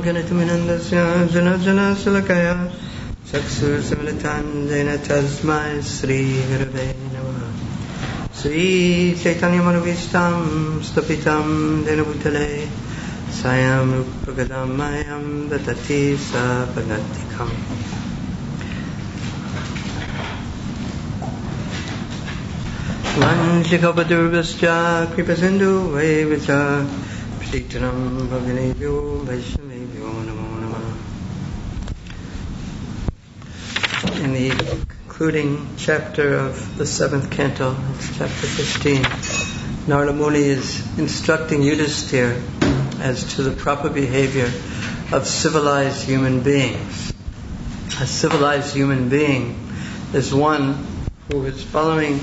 Ganituminandasya Jana Jana Salakaya Chaksu Samilitan Jena Tasmai Sri Gurave Namaha Sri Chaitanya Manovistam Stapitam Jena Bhutale Sayam Rupagadamayam Datati Sapagatikam Vanshikapadurvascha Kripasindu Vaivaccha Pratitanam Bhaganebhyo Vaishnavebhyo Namo Namah. In the concluding chapter of the 7th canto, it's chapter 15, Narada Muni is instructing Yudhisthira as to the proper behavior of civilized human beings. A civilized human being is one who is following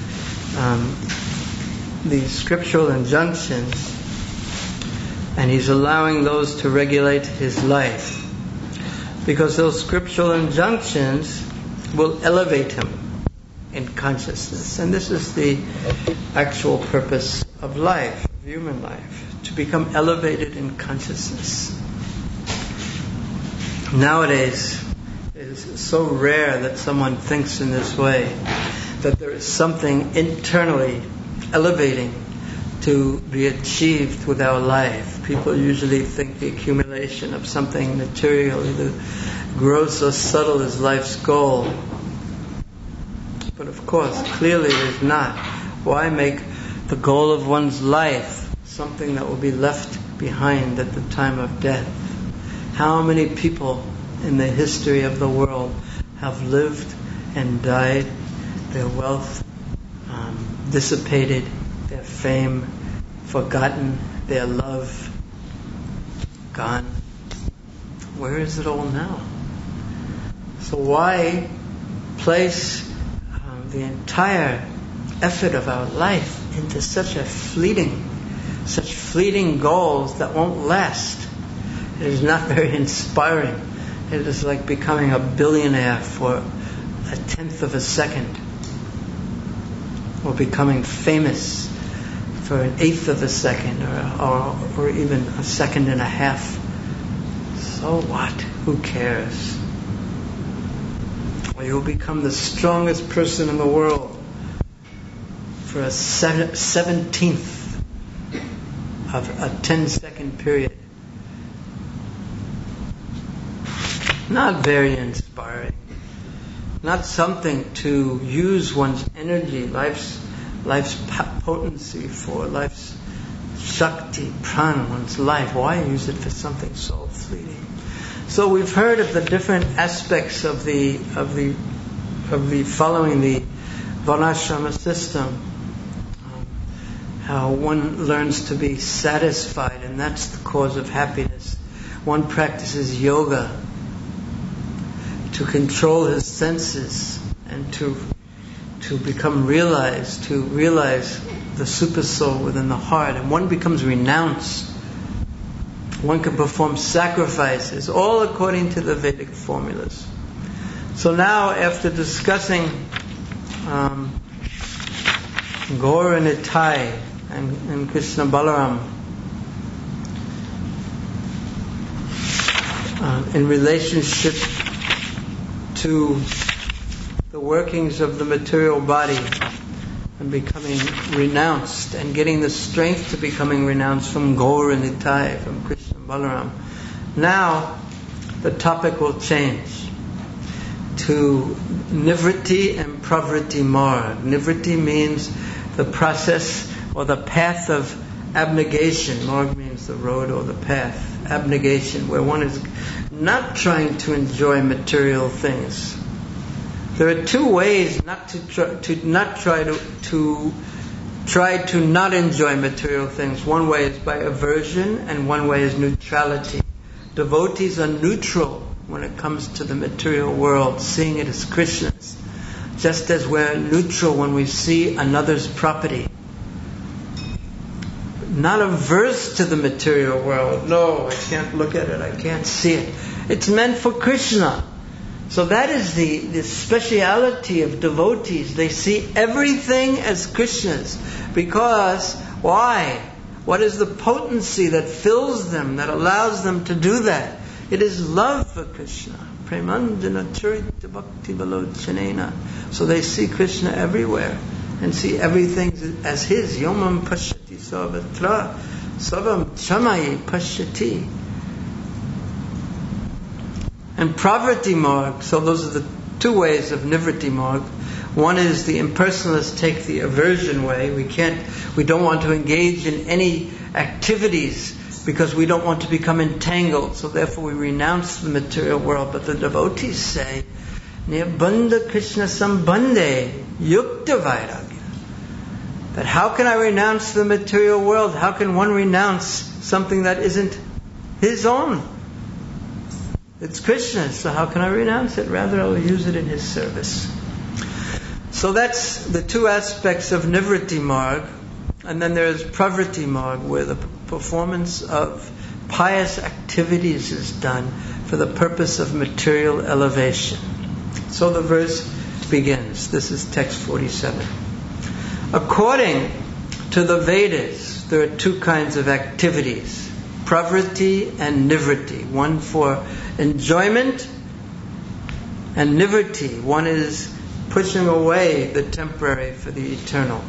the scriptural injunctions, and he's allowing those to regulate his life, because those scriptural injunctions will elevate him in consciousness. And this is the actual purpose of life, of human life, to become elevated in consciousness. Nowadays, it is so rare that someone thinks in this way, that there is something internally elevating to be achieved with our life. People usually think the accumulation of something material, either gross or subtle, is life's goal. But of course, clearly it is not. Why make the goal of one's life something that will be left behind at the time of death? How many people in the history of the world have lived and died, their wealth dissipated, their fame forgotten, their love gone? Where is it all now? So why place the entire effort of our life into such fleeting goals that won't last? It is not very inspiring. It is like becoming a billionaire for a tenth of a second, or becoming famous for an eighth of a second, or even a second and a half. So what? Who cares? Or you'll become the strongest person in the world for a 17th of a 10-second period. Not very inspiring. Not something to use one's energy, life's potency for, life's shakti, prana, one's life. Why use it for something so fleeting? So we've heard of the different aspects of the following the varnashrama system. How one learns to be satisfied, and that's the cause of happiness. One practices yoga to control his senses and to become realized, to realize the supersoul within the heart. And one becomes renounced. One can perform sacrifices, all according to the Vedic formulas. So now, after discussing Gaura Nitai and Krishna Balaram in relationship to the workings of the material body and becoming renounced and getting the strength to becoming renounced from Gaura Nitai, from Krishna Balaram. Now the topic will change to Nivritti and Pravritti Marg. Nivritti means the process or the path of abnegation. Marg means the road or the path. Abnegation, where one is not trying to enjoy material things. There are two ways not to try to not enjoy material things. One way is by aversion, and one way is neutrality. Devotees are neutral when it comes to the material world, seeing it as Krishna's, just as we're neutral when we see another's property. Not averse to the material world. No, I can't look at it, I can't see it. It's meant for Krishna. So that is the speciality of devotees. They see everything as Krishna's. Because, why? What is the potency that fills them, that allows them to do that? It is love for Krishna. Premanjana charita bhakti balochanena. So they see Krishna everywhere and see everything as his. Yomam pashyati sarvatra savam chamayi pashyati. And Pravrti Marg, so those are the two ways of Nivriti Marg. One is the impersonalists take the aversion way. We don't want to engage in any activities because we don't want to become entangled. So therefore we renounce the material world. But the devotees say, Nirbandha Krishna Sambandhe Yukta Vairagya. That how can I renounce the material world? How can one renounce something that isn't his own? It's Krishna's, so how can I renounce it? Rather, I'll use it in his service. So that's the two aspects of Nivriti Marg. And then there's Pravrti Marg, where the performance of pious activities is done for the purpose of material elevation. So the verse begins. This is text 47. According to the Vedas, there are two kinds of activities. Pravrti and Nivriti. One for enjoyment and Nivriti. One is pushing away the temporary for the eternal.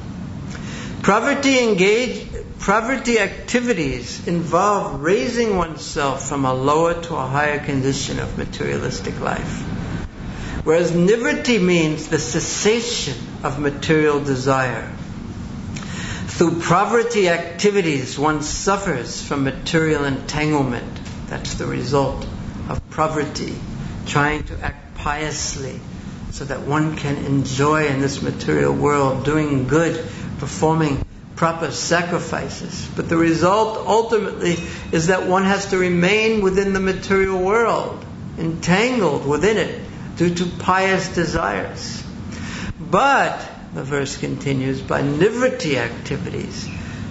Pravrti activities involve raising oneself from a lower to a higher condition of materialistic life. Whereas Nivriti means the cessation of material desire. Through Pravrti activities, one suffers from material entanglement. That's the result of Pravrti, trying to act piously so that one can enjoy in this material world, doing good, performing proper sacrifices. But the result ultimately is that one has to remain within the material world, entangled within it due to pious desires. But, the verse continues, by Nivriti activities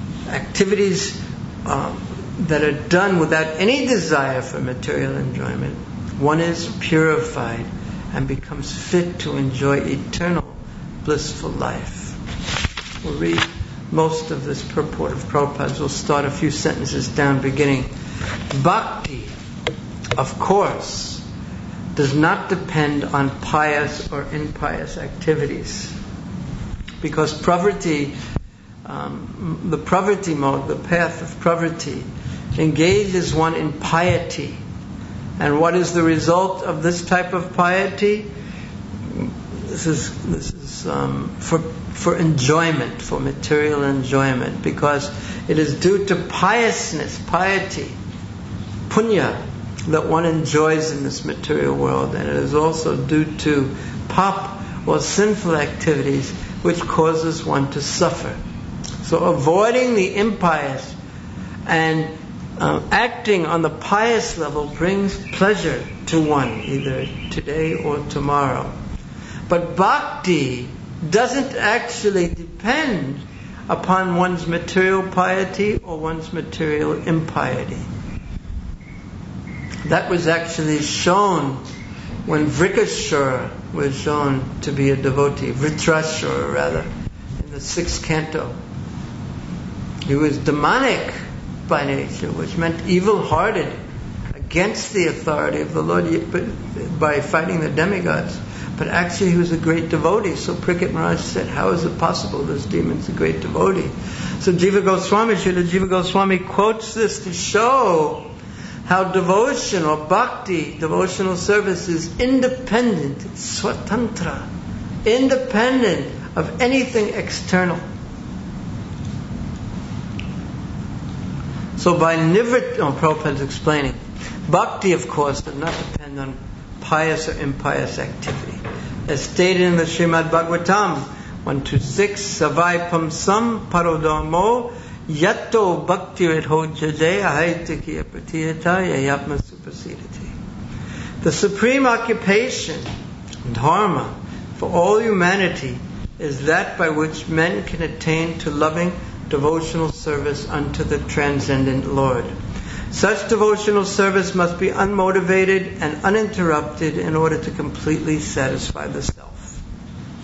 that are done without any desire for material enjoyment, one is purified and becomes fit to enjoy eternal blissful life. We'll read most of this purport of Prabhupada's. We'll start a few sentences down beginning. Bhakti, of course, does not depend on pious or impious activities. Because Pravrti, the Pravrti mode, the path of Pravrti, engages one in piety. And what is the result of this type of piety? This is for enjoyment, for material enjoyment, because it is due to piousness, piety, punya, that one enjoys in this material world, and it is also due to pap or sinful activities which causes one to suffer. So avoiding the impious and acting on the pious level brings pleasure to one, either today or tomorrow. But bhakti doesn't actually depend upon one's material piety or one's material impiety. That was actually shown when Vrikashura was shown to be a devotee, Vritrashura rather, in the 6th canto. He was demonic by nature, which meant evil-hearted, against the authority of the Lord by fighting the demigods. But actually he was a great devotee. So Parikshit Maharaj said, how is it possible this demon's a great devotee? So Jiva Goswami, Srila Jiva Goswami quotes this to show how devotion or bhakti, devotional service, is independent, it's swatantra, independent of anything external. So by Prabhupada is explaining, bhakti of course does not depend on pious or impious activity. As stated in the Srimad Bhagavatam 126, Savai Pamsam Parodamo Yato Bhakti Redho Jade Ahaitikya Pratiyata Yayapma Supasidati. The supreme occupation, dharma, for all humanity is that by which men can attain to loving devotional service unto the transcendent Lord. Such devotional service must be unmotivated and uninterrupted in order to completely satisfy the self.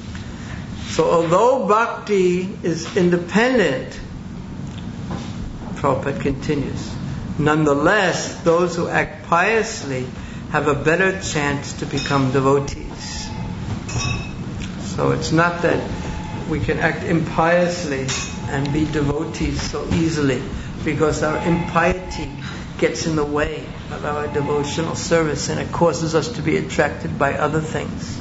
So although bhakti is independent Prabhupada continues. Nonetheless, those who act piously have a better chance to become devotees. So it's not that we can act impiously and be devotees so easily, because our impiety gets in the way of our devotional service and it causes us to be attracted by other things.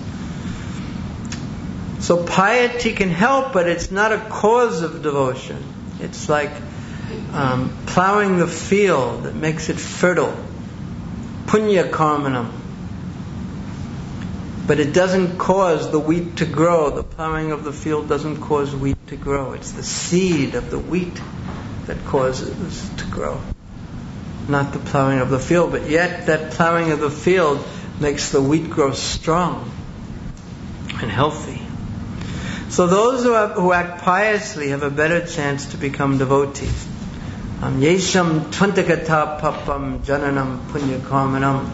So piety can help, but it's not a cause of devotion. It's like plowing the field that makes it fertile. Punya karmanam. But it doesn't cause the wheat to grow. The plowing of the field doesn't cause wheat to grow. It's the seed of the wheat that causes it to grow, not the plowing of the field. But yet that plowing of the field makes the wheat grow strong and healthy. So those who act piously have a better chance to become devotees. Yesham tvantakata papam jananam punya karmanam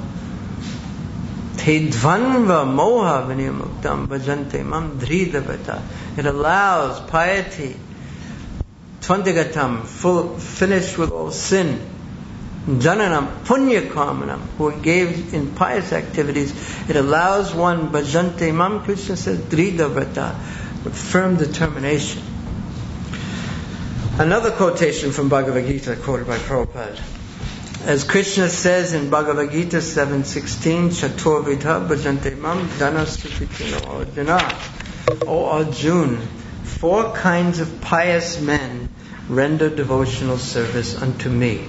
te dvanva moha vinimuktam bhajante mam dhridavata. It allows piety, tvantagatam, finished with all sin, jananam punya karmanam, who engage in pious activities. It allows one bhajante mam, Krishna says, dhridavata, with firm determination. Another quotation from Bhagavad Gita quoted by Prabhupada. As Krishna says in Bhagavad Gita 7:16, Chatur vidha bhajante mam dana sukhitino arjuna. O Arjun, 4 kinds of pious men render devotional service unto me.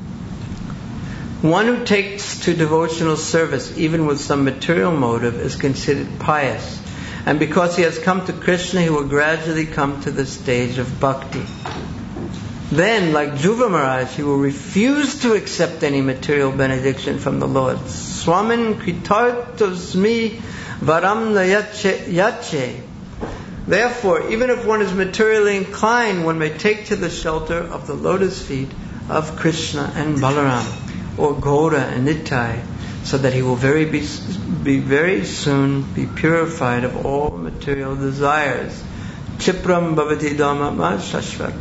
One who takes to devotional service even with some material motive is considered pious. And because he has come to Krishna, he will gradually come to the stage of bhakti. Then, like Dhruva Maharaj, he will refuse to accept any material benediction from the Lord. Swamin kritartosmi varam yache. Therefore, even if one is materially inclined, one may take to the shelter of the lotus feet of Krishna and Balaram, or Gaura and Nittai, so that he will very soon be purified of all material desires. Chipram bhavati dhamma shashvat.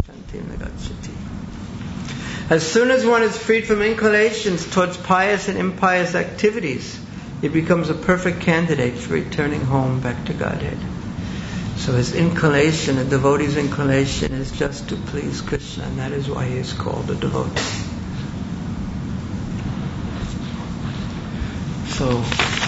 As soon as one is freed from inclinations towards pious and impious activities, he becomes a perfect candidate for returning home back to Godhead. So his inclination, a devotee's inclination, is just to please Krishna, and that is why he is called a devotee. So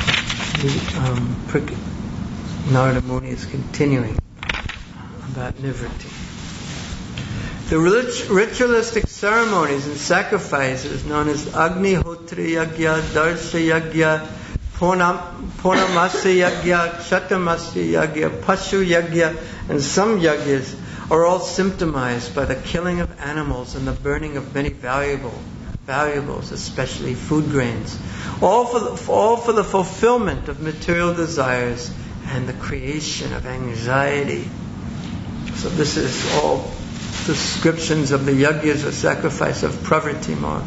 Narada Muni is continuing about Nivriti. The ritualistic ceremonies and sacrifices known as Agni Hotri Yagya, Darsha Yagya, Purnamasya Yagya, Kshatramasya Yagya, Pashu Yagya, and some yagyas are all symptomized by the killing of animals and the burning of many valuables, especially food grains, all for the fulfillment of material desires and the creation of anxiety. So this is all descriptions of the yagyas or sacrifice of Pravriti Marg.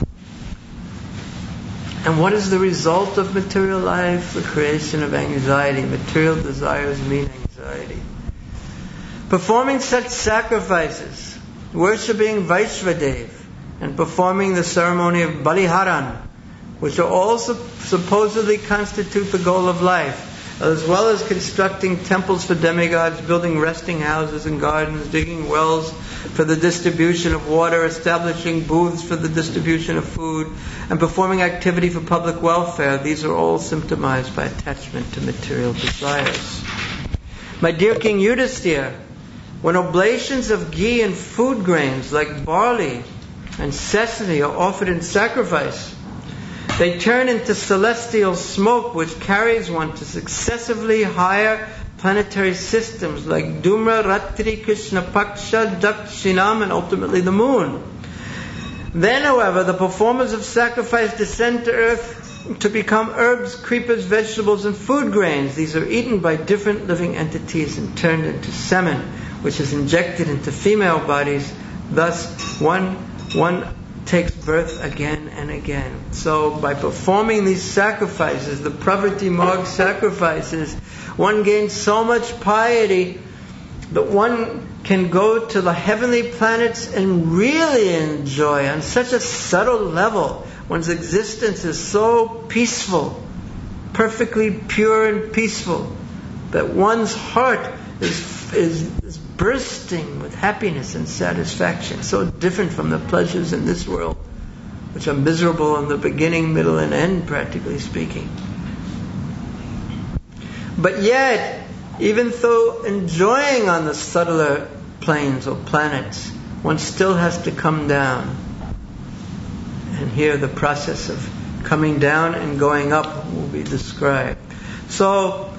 And what is the result of material life? The creation of anxiety. Material desires mean anxiety. Performing such sacrifices, worshipping Vaishvadev, and performing the ceremony of Baliharan, which are all supposedly constitute the goal of life, as well as constructing temples for demigods, building resting houses and gardens, digging wells for the distribution of water, establishing booths for the distribution of food, and performing activity for public welfare. These are all symptomized by attachment to material desires. My dear King Yudhisthira, when oblations of ghee and food grains like barley and sesame are offered in sacrifice, they turn into celestial smoke which carries one to successively higher planetary systems like Dhumra, Ratri, Krishna Paksha, Dakshinam, and ultimately the moon. Then, however, the performers of sacrifice descend to earth to become herbs, creepers, vegetables, and food grains. These are eaten by different living entities and turned into semen, which is injected into female bodies. Thus, one takes birth again and again. So by performing these sacrifices, the Pravriti Marg sacrifices, one gains so much piety that one can go to the heavenly planets and really enjoy on such a subtle level. One's existence is so peaceful, perfectly pure and peaceful, that one's heart is bursting with happiness and satisfaction. So different from the pleasures in this world, which are miserable in the beginning, middle, and end, practically speaking. But yet, even though enjoying on the subtler planes or planets, one still has to come down. And here the process of coming down and going up will be described. So,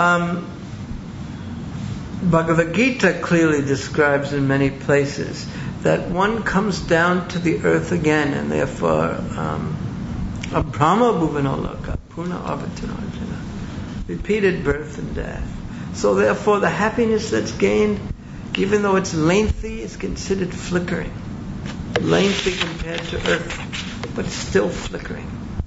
Bhagavad Gita clearly describes in many places that one comes down to the earth again, and therefore Brahma Bhuvanoloka, Puna Avatanarjana, repeated birth and death. So therefore the happiness that's gained, even though it's lengthy, is considered flickering. Lengthy compared to earth, but still flickering.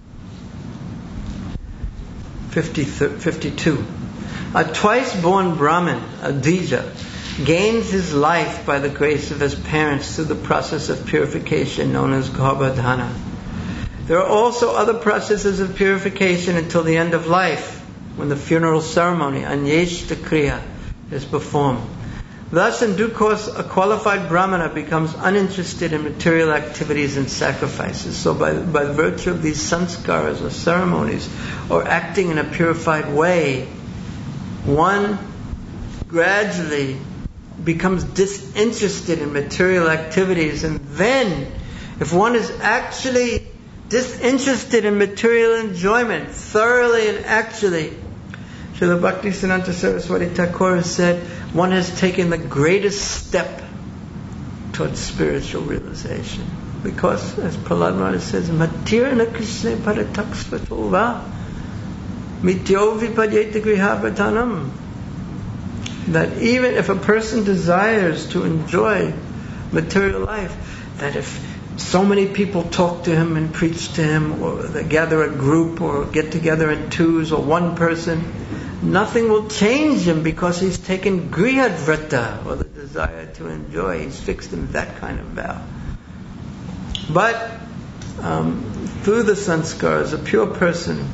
52. A twice-born Brahmin, a Dvija, gains his life by the grace of his parents through the process of purification known as Garbhadhana. There are also other processes of purification until the end of life, when the funeral ceremony, Anyeshta Kriya, is performed. Thus, in due course, a qualified Brahmana becomes uninterested in material activities and sacrifices. So by virtue of these sanskaras or ceremonies, or acting in a purified way, one gradually becomes disinterested in material activities. And then, if one is actually disinterested in material enjoyment, thoroughly and actually, Srila Bhaktisiddhanta Saraswati Thakur said, one has taken the greatest step towards spiritual realization. Because, as Prahlad Maharaj says, Matirna Krishna Parataksvatova Mityo Vipadyeta Grihabhatanam. That even if a person desires to enjoy material life, that if so many people talk to him and preach to him, or they gather a group or get together in twos or one person, nothing will change him because he's taken grihadvrata, or the desire to enjoy. He's fixed in that kind of vow. But through the sanskaras, a pure person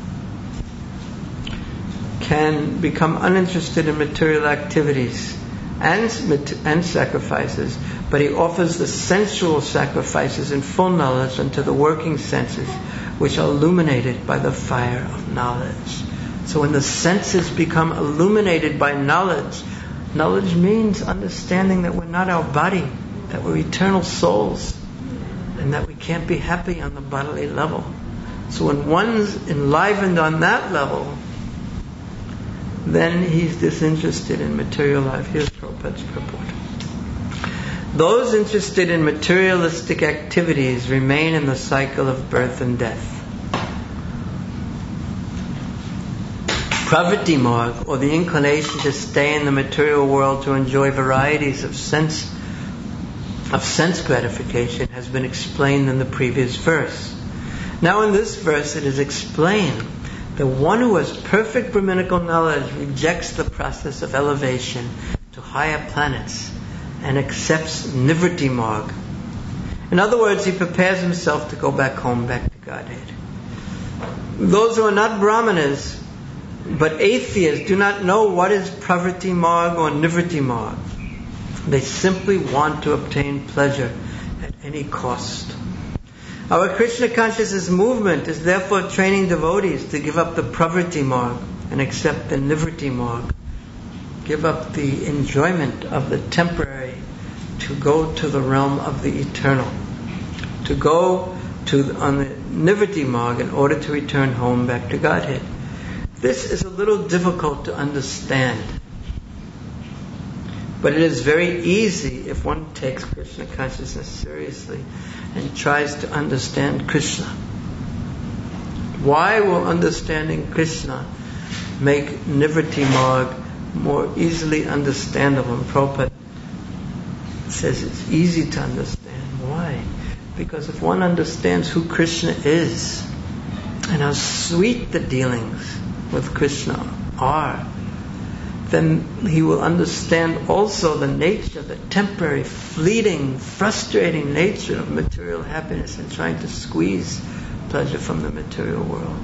can become uninterested in material activities and sacrifices, but he offers the sensual sacrifices in full knowledge unto the working senses, which are illuminated by the fire of knowledge. So when the senses become illuminated by knowledge, knowledge means understanding that we're not our body, that we're eternal souls, and that we can't be happy on the bodily level. So when one's enlivened on that level, then he's disinterested in material life. Here's Prabhupada's purport. Those interested in materialistic activities remain in the cycle of birth and death. Pravritti marg, or the inclination to stay in the material world to enjoy varieties of sense gratification, has been explained in the previous verse. Now in this verse it is explained that one who has perfect Brahminical knowledge rejects the process of elevation to higher planets and accepts Nivritti marg. In other words, he prepares himself to go back home, back to Godhead. Those who are not Brahmanas but atheists do not know what is Pravritti marg or Nivritti marg. They simply want to obtain pleasure at any cost. Our Krishna consciousness movement is therefore training devotees to give up the Pravritti marg and accept the Nivritti marg. Give up the enjoyment of the temporary to go to the realm of the eternal. To go on the Nivritti marg in order to return home back to Godhead. This is a little difficult to understand. But it is very easy if one takes Krishna consciousness seriously and tries to understand Krishna. Why will understanding Krishna make Nivritti marg more easily understandable? And Prabhupada says it's easy to understand. Why? Because if one understands who Krishna is and how sweet the dealings with Krishna are, then he will understand also the nature, the temporary, fleeting, frustrating nature of material happiness and trying to squeeze pleasure from the material world.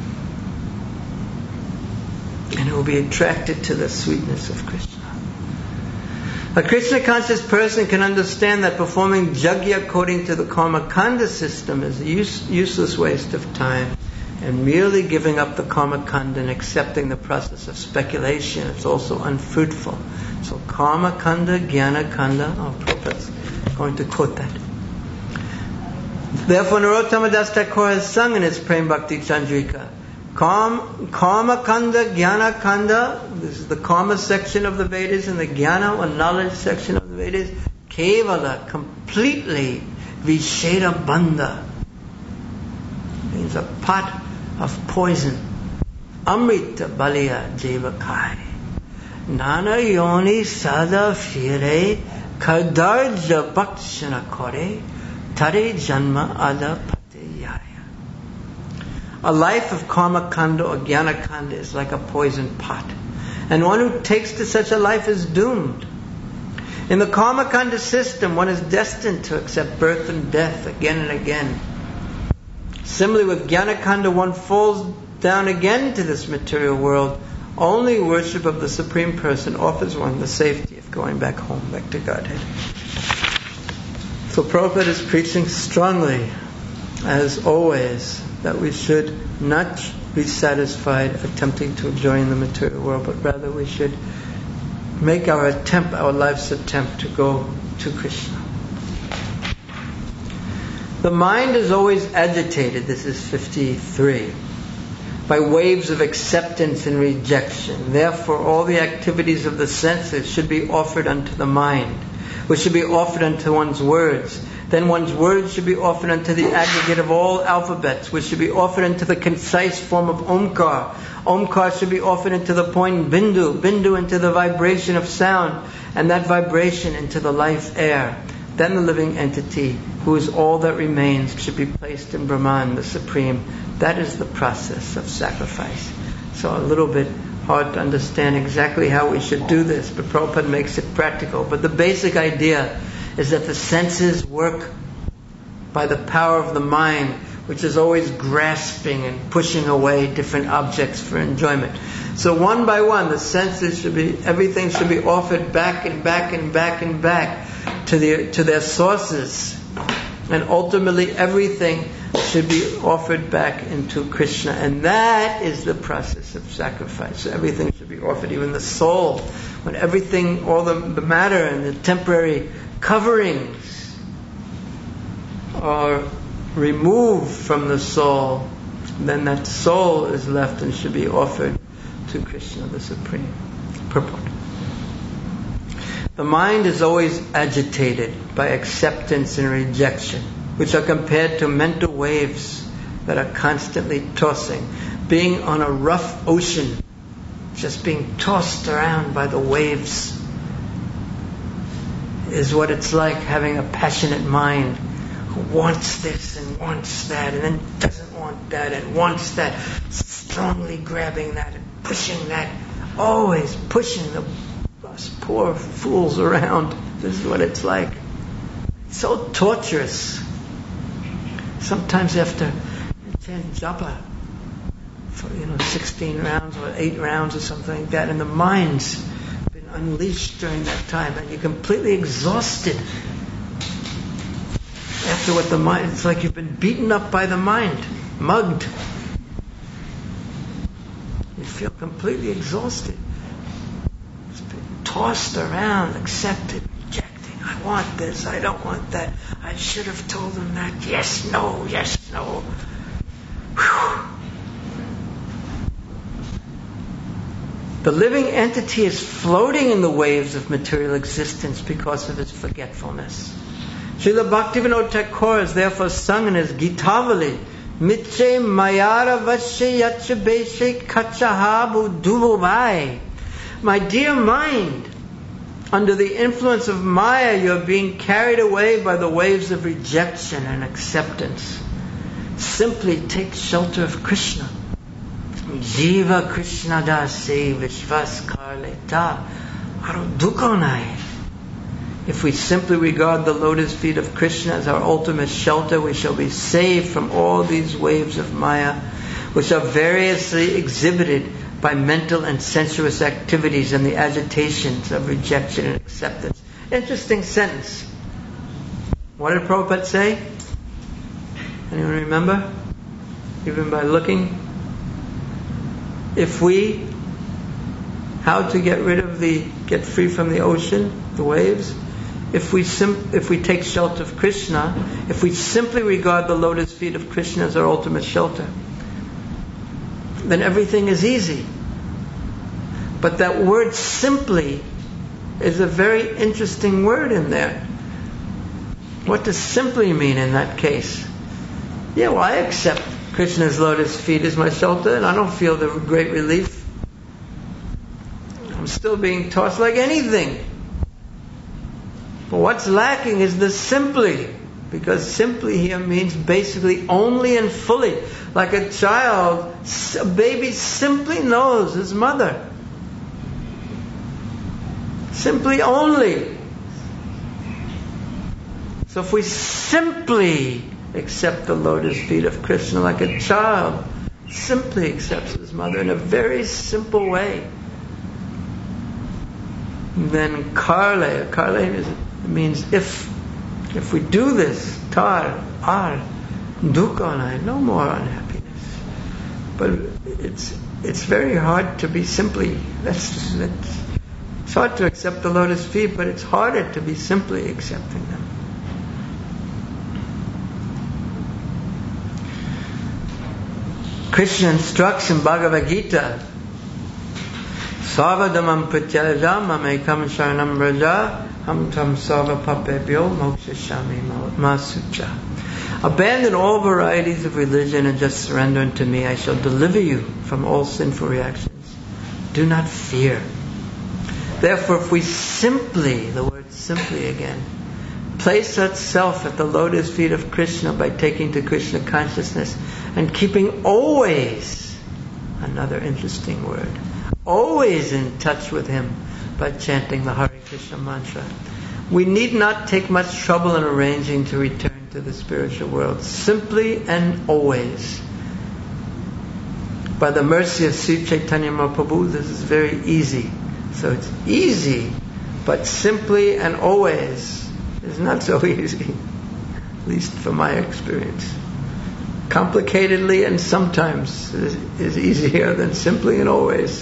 And he will be attracted to the sweetness of Krishna. A Krishna conscious person can understand that performing yajna according to the karma kanda system is a useless waste of time, and merely giving up the karma kanda and accepting the process of speculation is also unfruitful. So karma kanda, jnana kanda, Prabhupada's going to quote that. Therefore Narottama Das Thakur has sung in his Prem Bhakti Chandrika, Karma Kanda, Jnana Kanda, this is the karma section of the Vedas, and the Jnana or knowledge section of the Vedas, Kevala, completely, Visheda Bandha, means a pot of poison. Amrita Baliya Jevakai. Nana Yoni Sada Fire, Kardarja Bhakshana Kore, Tare Janma Ada Pateyaya. A life of karma kanda or jnana kanda is like a poison pot, and one who takes to such a life is doomed. In the karma kanda system, one is destined to accept birth and death again and again. Similarly, with jnana kanda, one falls down again to this material world. Only worship of the Supreme Person offers one the safety of going back home, back to Godhead. So Prabhupada is preaching strongly, as always, that we should not be satisfied attempting to join the material world, but rather we should make our life's attempt to go to Krishna. The mind is always agitated, this is 53, by waves of acceptance and rejection. Therefore, all the activities of the senses should be offered unto the mind, which should be offered unto one's words. Then one's words should be offered unto the aggregate of all alphabets, which should be offered into the concise form of Omkar. Omkar should be offered into the point Bindu, Bindu into the vibration of sound, and that vibration into the life air. Then the living entity, who is all that remains, should be placed in Brahman, the Supreme. That is the process of sacrifice. So a little bit hard to understand exactly how we should do this, but Prabhupada makes it practical. But the basic idea is that the senses work by the power of the mind, which is always grasping and pushing away different objects for enjoyment. So one by one, the senses everything should be offered back and back and back and back to their sources. And ultimately everything should be offered back into Krishna. And that is the process of sacrifice. So everything should be offered, even the soul. When everything, all the matter and the temporary coverings are removed from the soul, then that soul is left and should be offered to Krishna, the Supreme. Purport. The mind is always agitated by acceptance and rejection, which are compared to mental waves that are constantly tossing. Being on a rough ocean, just being tossed around by the waves, is what it's like having a passionate mind who wants this and wants that and then doesn't want that and wants that, strongly grabbing that and pushing that, always pushing us poor fools around. This is what it's like. It's so torturous. Sometimes after 10 japa for 16 rounds or 8 rounds or something like that, and the mind's been unleashed during that time, and you're completely exhausted. After what the mind, it's like you've been beaten up by the mind, mugged. You feel completely exhausted. It's been tossed around, accepted, rejecting. I want this, I don't want that. I should have told him that. Yes, no, yes, no. Whew. The living entity is floating in the waves of material existence because of its forgetfulness. Srila Bhaktivinoda Thakur is therefore sung in his Gitavali, Mitche Mayara Vashe Yacha Beshe Kachahabu Duvovai. My dear mind, under the influence of Maya, you are being carried away by the waves of rejection and acceptance. Simply take shelter of Krishna. Jiva Krishna Dasi Vishvas Karleta Arudukonai. If we simply regard the lotus feet of Krishna as our ultimate shelter, we shall be saved from all these waves of Maya, which are variously exhibited by mental and sensuous activities and the agitations of rejection and acceptance. Interesting sentence. What did Prabhupada say? Anyone remember? Even by looking? How to get free from the ocean, the waves? If we take shelter of Krishna, if we simply regard the lotus feet of Krishna as our ultimate shelter, then everything is easy. But that word simply is a very interesting word in there. What does simply mean in that case? Yeah, well, I accept Krishna's lotus feet as my shelter, and I don't feel the great relief. I'm still being tossed like anything. But what's lacking is the simply, because simply here means basically only and fully. Like a child, a baby simply knows his mother. Simply only. So if we simply accept the lotus feet of Krishna like a child simply accepts his mother in a very simple way, then Karle means if we do this, tar, ar, dukkha, no more unhappiness. But it's very hard to be simply. It's hard to accept the lotus feet, but it's harder to be simply accepting them. Krishna instructs in Bhagavad Gita, Sarvadhamam pratyajam mamekam sharanam braja ham tam sarva papebhyo mokshashami masucha. Abandon all varieties of religion and just surrender unto me. I shall deliver you from all sinful reactions. Do not fear. Therefore, if we simply, the word simply again, place ourselves at the lotus feet of Krishna by taking to Krishna consciousness and keeping always, another interesting word, always in touch with Him by chanting the Hare Krishna mantra, we need not take much trouble in arranging to return to the spiritual world. Simply and always. By the mercy of Sri Chaitanya Mahaprabhu, this is very easy. So it's easy, but simply and always is not so easy, at least from my experience. Complicatedly and sometimes is easier than simply and always.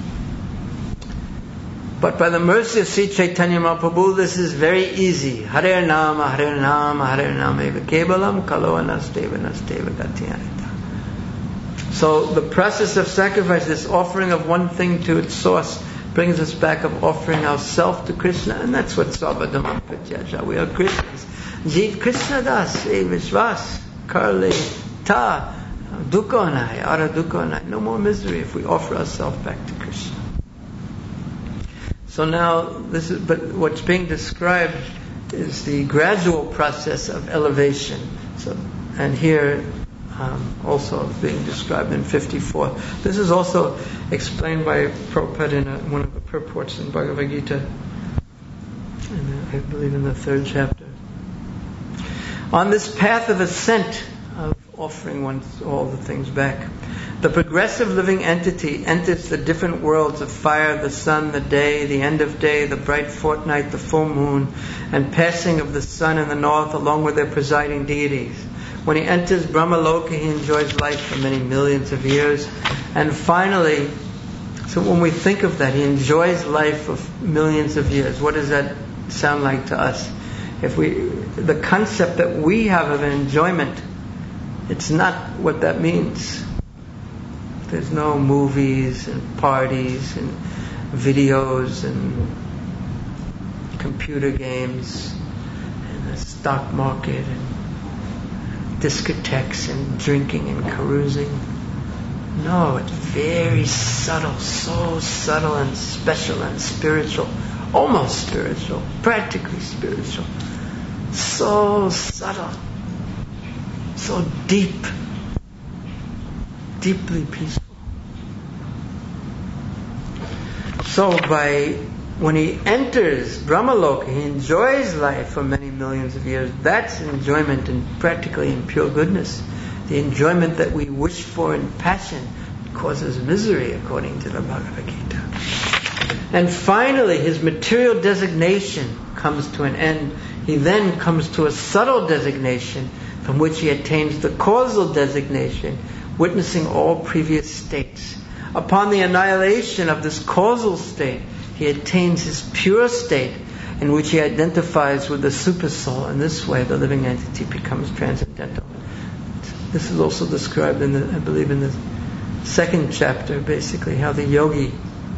But by the mercy of Sri Chaitanya Mahaprabhu, this is very easy. Hare Nama, Hare Nama, Hare Nama eva kevalam kalo anasteva nasteva gatyanita. So the process of sacrifice, this offering of one thing to its source, brings us back of offering ourselves to Krishna, and that's what Sarvadhamam Pratyaja. We are Krishnas. Jeev Krishna Das, Vishvas, Karle, Ta, Dukkanai, Ara Dukkanai. No more misery if we offer ourselves back to Krishna. So now, but what's being described is the gradual process of elevation. So, and here, also being described in 54. This is also explained by Prabhupada in one of the purports in Bhagavad Gita, I believe in the 3rd chapter. On this path of ascent, of offering all the things back, the progressive living entity enters the different worlds of fire, the sun, the day, the end of day, the bright fortnight, the full moon, and passing of the sun in the north along with their presiding deities. When he enters Brahmaloka, he enjoys life for many millions of years. And finally, so when we think of that, he enjoys life for millions of years. What does that sound like to us? The concept that we have of enjoyment, it's not what that means. There's no movies and parties and videos and computer games and the stock market and discotheques and drinking and carousing. No, it's very subtle, so subtle and special and spiritual, almost spiritual, practically spiritual. So subtle, so deep, deeply peaceful. So when he enters Brahmaloka, he enjoys life for many millions of years. That's enjoyment practically in pure goodness. The enjoyment that we wish for in passion causes misery, according to the Bhagavad Gita. And finally, his material designation comes to an end. He then comes to a subtle designation from which he attains the causal designation, witnessing all previous states. Upon the annihilation of this causal state, he attains his pure state, in which he identifies with the supersoul. In this way, the living entity becomes transcendental. This is also described in the second chapter, basically, how the yogi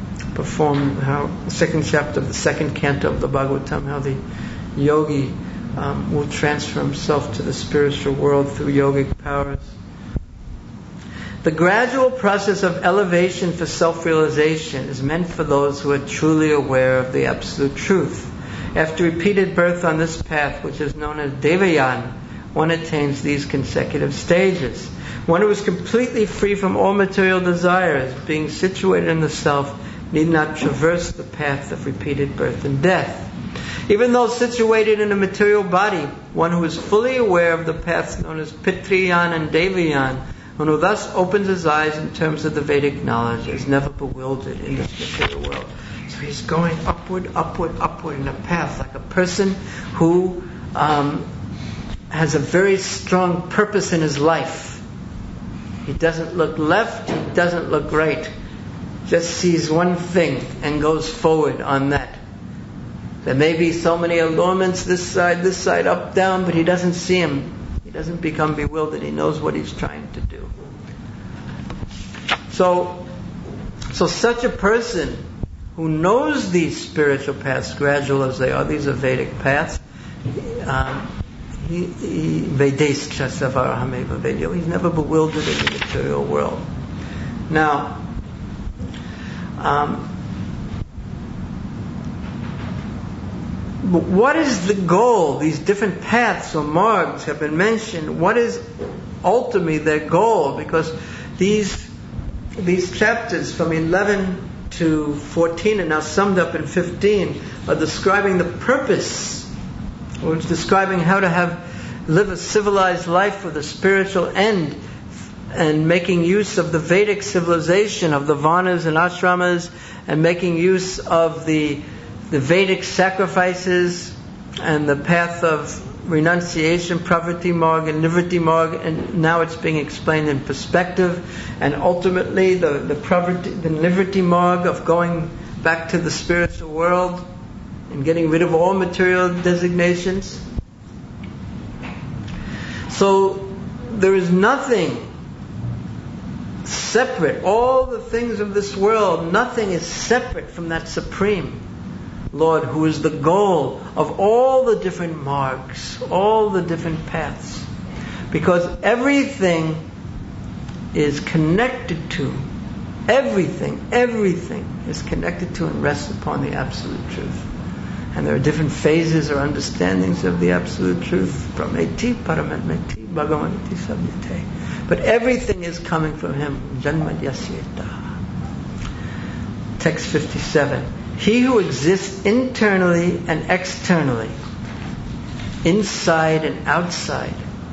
second chapter of the second canto of the Bhagavatam, how the yogi will transfer himself to the spiritual world through yogic powers. The gradual process of elevation for self-realization is meant for those who are truly aware of the absolute truth. After repeated birth on this path, which is known as Devayan, one attains these consecutive stages. One who is completely free from all material desires, being situated in the self, need not traverse the path of repeated birth and death. Even though situated in a material body, one who is fully aware of the paths known as Pitrayan and Devayan, one who thus opens his eyes in terms of the Vedic knowledge, is never bewildered in this material world. So he's going upward, upward, upward in a path, like a person who has a very strong purpose in his life. He doesn't look left, he doesn't look right. Just sees one thing and goes forward on that. There may be so many allurements, this side, up, down, but he doesn't see them. He doesn't become bewildered. He knows what he's trying to do. So such a person who knows these spiritual paths, gradual as they are, these are Vedic paths, he's never bewildered in the material world. Now, what is the goal? These different paths or margs have been mentioned. What is ultimately their goal? Because these chapters from 11 to 14 are now summed up in 15 are describing the purpose, or it's describing how to live a civilized life with a spiritual end, and making use of the Vedic civilization of the Varnas and Ashramas, and making use of the Vedic sacrifices and the path of renunciation, Pravritti Marg and Nivritti Marg, and now it's being explained in perspective, and ultimately the Nivritti Marg of going back to the spiritual world and getting rid of all material designations. So there is nothing separate. All the things of this world, nothing is separate from that Supreme Lord, who is the goal of all the different margs, all the different paths. Because everything is connected to, everything is connected to and rests upon the absolute truth. And there are different phases or understandings of the absolute truth, from Eti, Paramatmeti, Bhagavanti, Savyate. But everything is coming from Him. Janma Yasyeta. Text 57. He who exists internally and externally, inside and outside,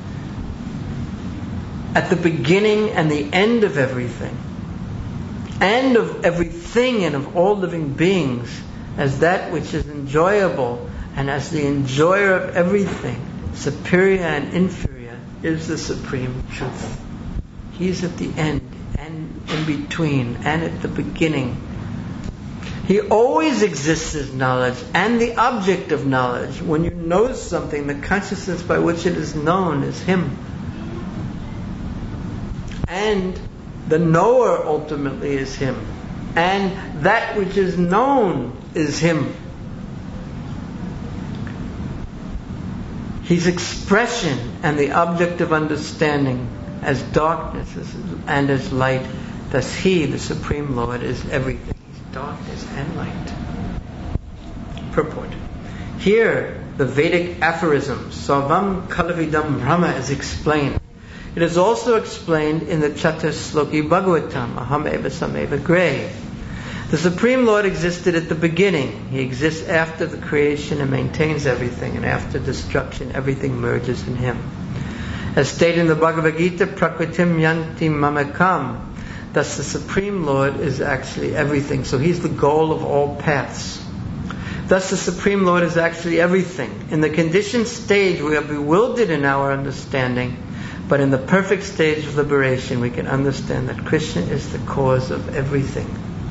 at the beginning and the end of everything, and of everything and of all living beings, as that which is enjoyable and as the enjoyer of everything, superior and inferior, is the Supreme Truth. He is at the end and in between and at the beginning. He always exists as knowledge and the object of knowledge. When you know something, the consciousness by which it is known is Him. And the knower ultimately is Him. And that which is known is Him. He's expression and the object of understanding, as darkness and as light. Thus He, the Supreme Lord, is everything. Darkness and light. Purport. Here, the Vedic aphorism, Sarvam Kalavidam Brahma, is explained. It is also explained in the Chatusloki Bhagavatam, Aham Eva Sameva Gre. The Supreme Lord existed at the beginning. He exists after the creation and maintains everything, and after destruction, everything merges in Him. As stated in the Bhagavad Gita, Prakritim Yanti Mamakam. Thus the Supreme Lord is actually everything. So He's the goal of all paths. Thus the Supreme Lord is actually everything. In the conditioned stage, we are bewildered in our understanding, but in the perfect stage of liberation, we can understand that Krishna is the cause of everything.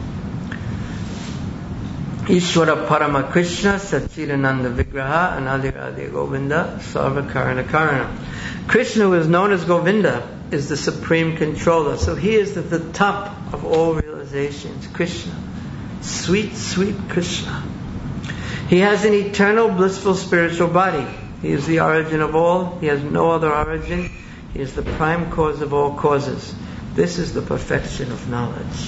Ishvara Parama Krishna Satchidananda Vigraha Anadiradi Govinda Sarva Karana Karana. Krishna, who is known as Govinda, is the supreme controller. So He is at the top of all realizations. Krishna. Sweet, sweet Krishna. He has an eternal, blissful spiritual body. He is the origin of all. He has no other origin. He is the prime cause of all causes. This is the perfection of knowledge.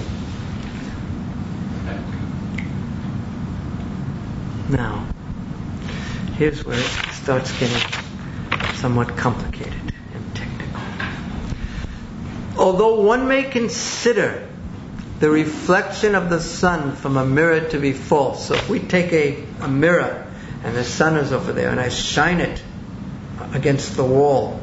Now, here's where it starts getting somewhat complicated and technical. Although one may consider the reflection of the sun from a mirror to be false. So if we take a mirror and the sun is over there and I shine it against the wall,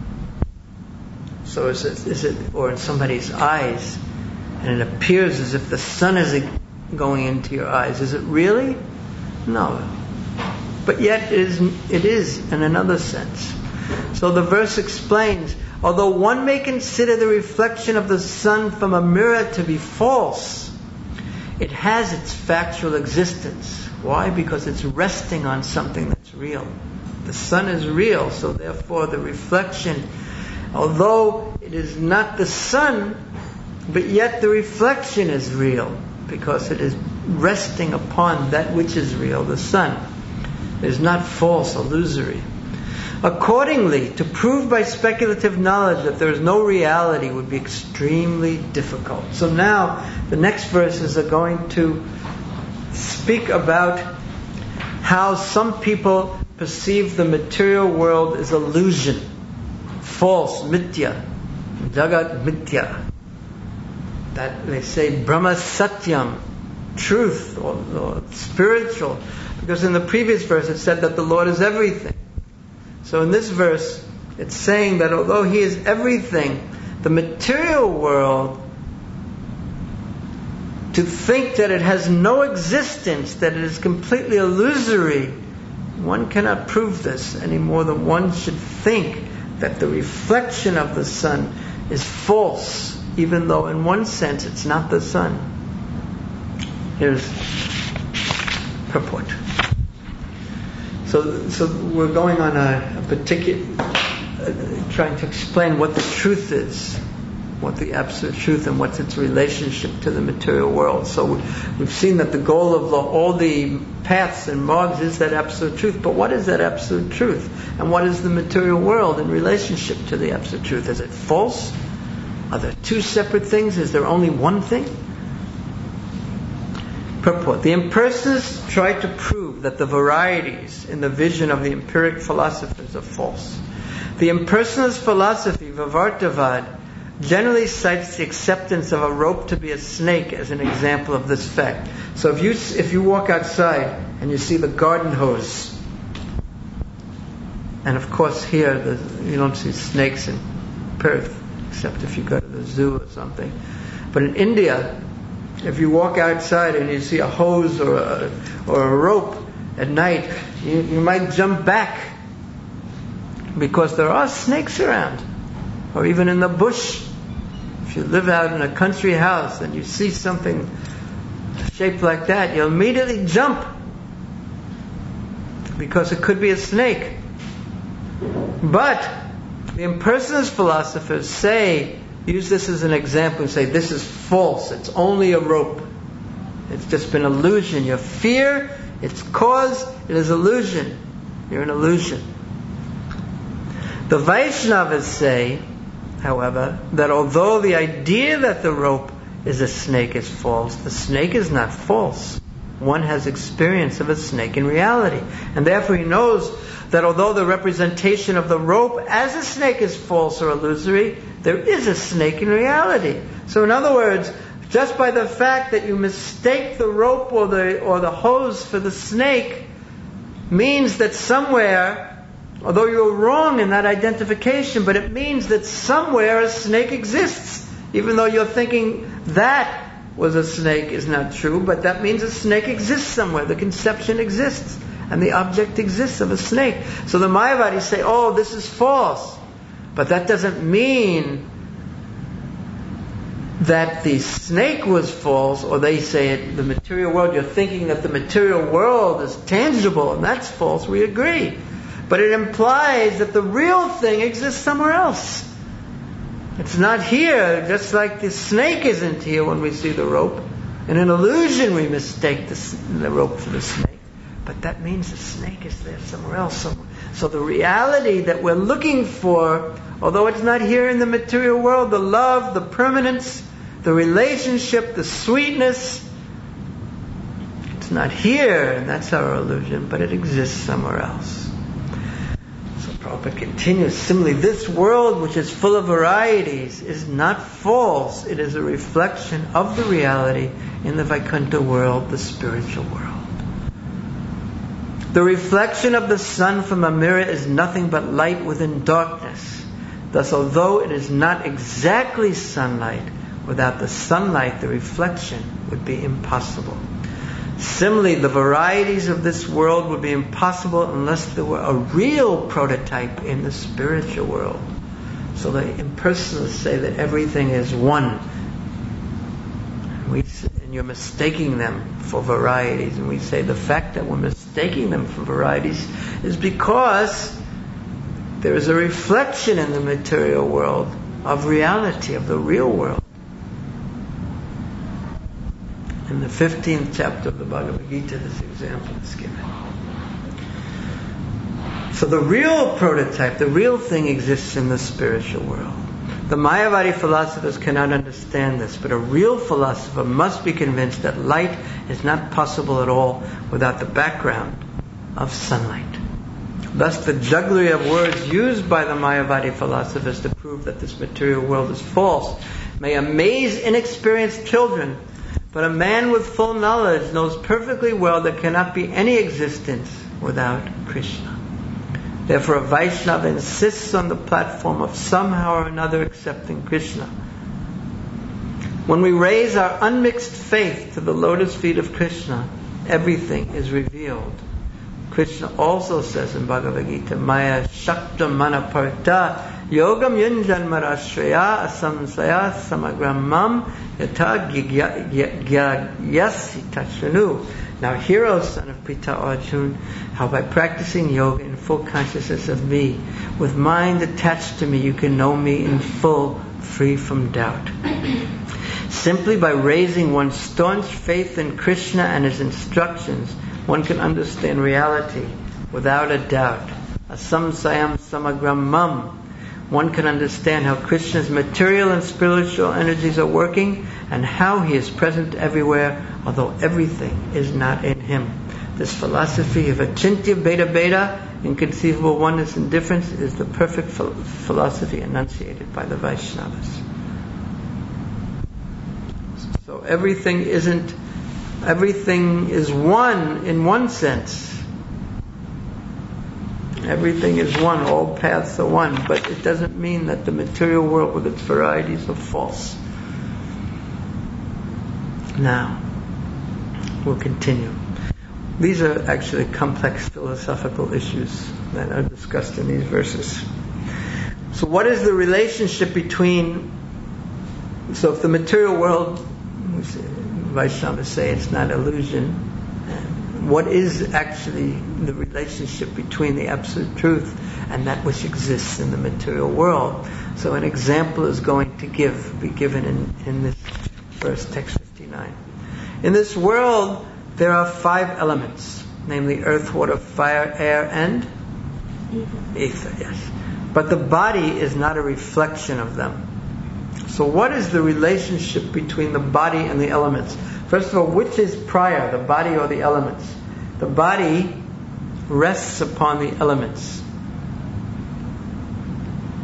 so is it, or in somebody's eyes, and it appears as if the sun is going into your eyes, is it really? No. But yet it is in another sense. So the verse explains, although one may consider the reflection of the sun from a mirror to be false, it has its factual existence. Why? Because it's resting on something that's real. The sun is real, so therefore the reflection, although it is not the sun, but yet the reflection is real, because it is resting upon that which is real, the sun. It is not false, illusory. Accordingly, to prove by speculative knowledge that there is no reality would be extremely difficult. So now, the next verses are going to speak about how some people perceive the material world as illusion, false, mithya, jagat mithya. That they say Brahma Satyam, truth or spiritual, because in the previous verse it said that the Lord is everything. So in this verse, it's saying that although He is everything, the material world, to think that it has no existence, that it is completely illusory, one cannot prove this any more than one should think that the reflection of the sun is false, even though in one sense it's not the sun. Here's purport. So we're going on a particular, trying to explain what the truth is, what the absolute truth, and what's its relationship to the material world. So we've seen that the goal of all the paths and margs is that absolute truth. But what is that absolute truth? And what is the material world in relationship to the absolute truth? Is it false? Are there two separate things? Is there only one thing? Purport. The impersonalists try to prove that the varieties in the vision of the empiric philosophers are false. The impersonalist philosophy, Vivartavad, generally cites the acceptance of a rope to be a snake as an example of this fact. So if you walk outside and you see the garden hose, and of course here you don't see snakes in Perth, except if you go to the zoo or something. But in India, if you walk outside and you see a hose or a rope at night, you might jump back because there are snakes around, or even in the bush. If you live out in a country house and you see something shaped like that, you'll immediately jump because it could be a snake. But the impersonalist philosophers use this as an example and say this is false, it's only a rope, it's just been illusion. Your fear, its cause, it is illusion. You're an illusion. The Vaishnavas say, however, that although the idea that the rope is a snake is false, the snake is not false. One has experience of a snake in reality, and therefore he knows that although the representation of the rope as a snake is false or illusory, there is a snake in reality. So in other words, Just by the fact that you mistake the rope or the hose for the snake means that somewhere, although you're wrong in that identification, but it means that somewhere a snake exists. Even though you're thinking that was a snake is not true, but that means a snake exists somewhere. The conception exists, and the object exists of a snake. So the Mayavadis say, oh, this is false. But that doesn't mean that the snake was false, or they say the material world, you're thinking that the material world is tangible, and that's false. We agree. But it implies that the real thing exists somewhere else. It's not here, just like the snake isn't here when we see the rope. In an illusion we mistake the rope for the snake. But that means the snake is there somewhere else. So the reality that we're looking for, although it's not here in the material world, the love, the permanence, the relationship, the sweetness, it's not here, and that's our illusion, but it exists somewhere else. So Prabhupada continues, similarly, this world which is full of varieties is not false. It is a reflection of the reality in the Vaikuntha world, the spiritual world. The reflection of the sun from a mirror is nothing but light within darkness. Thus, although it is not exactly sunlight, without the sunlight, the reflection would be impossible. Similarly, the varieties of this world would be impossible unless there were a real prototype in the spiritual world. So the impersonalists say that everything is one. And you're mistaking them for varieties. And we say the fact that we're mistaking them for varieties is because there is a reflection in the material world of reality, of the real world. In the 15th chapter of the Bhagavad Gita, this example is given. So the real prototype, the real thing exists in the spiritual world. The Mayavadi philosophers cannot understand this, but a real philosopher must be convinced that light is not possible at all without the background of sunlight. Thus the jugglery of words used by the Mayavadi philosophers to prove that this material world is false may amaze inexperienced children, but a man with full knowledge knows perfectly well there cannot be any existence without Krishna. Therefore a Vaishnava insists on the platform of somehow or another accepting Krishna. When we raise our unmixed faith to the lotus feet of Krishna, everything is revealed. Krishna also says in Bhagavad Gita, Maya Shakta Manaparta Yogam Yunjan Marashraya Asamsaya Samagramam Yata Gyayasi Tachanu. Now hear, O son of Pritha Arjuna, how by practicing yoga in full consciousness of me, with mind attached to me, you can know me in full, free from doubt. Simply by raising one's staunch faith in Krishna and his instructions, one can understand reality without a doubt. Asamsayam samagramam. One can understand how Krishna's material and spiritual energies are working and how he is present everywhere, although everything is not in him. This philosophy of achintya beta beta, inconceivable oneness and difference, is the perfect philosophy enunciated by the Vaishnavas. So everything is one in one sense. Everything is one, all paths are one, but it doesn't mean that the material world with its varieties are false. Now, we'll continue. These are actually complex philosophical issues that are discussed in these verses. So what is the relationship between, so if the material world, Vaishnavas say it's not illusion, what is actually the relationship between the absolute truth and that which exists in the material world? So an example is going to be given in this verse, text 59. In this world, there are 5 elements, namely earth, water, fire, air, and ether. Yes. But the body is not a reflection of them. So what is the relationship between the body and the elements? First of all, which is prior, the body or the elements? The body rests upon the elements.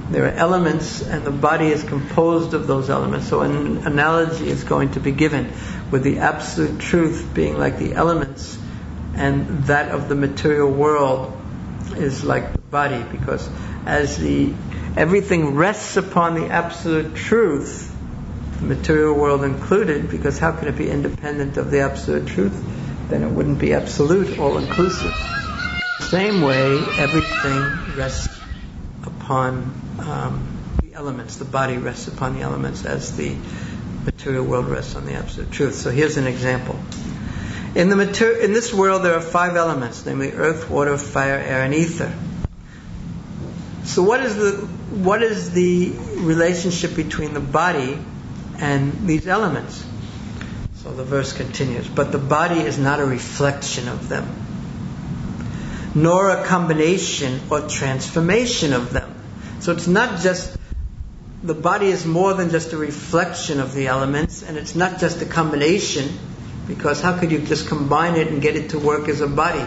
There are elements, and the body is composed of those elements. So an analogy is going to be given with the absolute truth being like the elements, and that of the material world is like the body, because as everything rests upon the absolute truth, the material world included, because how can it be independent of the absolute truth? Then it wouldn't be absolute, all-inclusive. Same way, everything rests upon the elements. The body rests upon the elements as the material world rests on the absolute truth. So here's an example. In this world there are 5 elements, namely earth, water, fire, air, and ether. So what is the relationship between the body and these elements? So the verse continues, but the body is not a reflection of them, nor a combination or transformation of them. So it's not just, the body is more than just a reflection of the elements, and it's not just a combination, because how could you just combine it and get it to work as a body?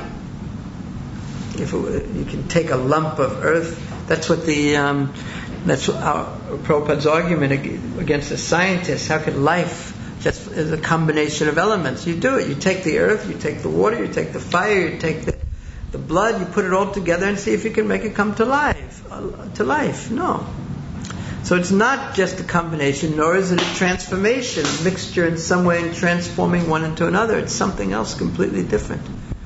You can take a lump of earth. That's what Prabhupada's argument against the scientists. How could life just as a combination of elements? You do it. You take the earth, you take the water, you take the fire, you take the blood, you put it all together and see if you can make it come to life. No. So it's not just a combination, nor is it a transformation, a mixture in some way in transforming one into another. It's something else completely different.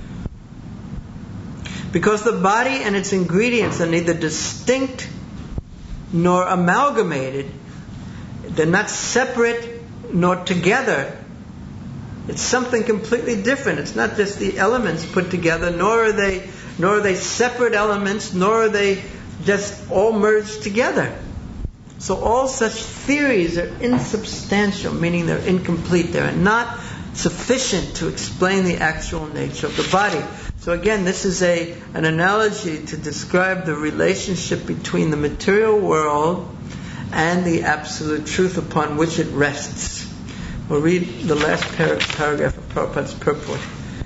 Because the body and its ingredients are neither distinct nor amalgamated. They're not separate nor together. It's something completely different. It's not just the elements put together, nor are they separate elements, nor are they just all merged together. So all such theories are insubstantial, meaning they're incomplete. They're not sufficient to explain the actual nature of the body. So again, this is an analogy to describe the relationship between the material world and the absolute truth upon which it rests. We'll read the last paragraph of Prabhupada's purport,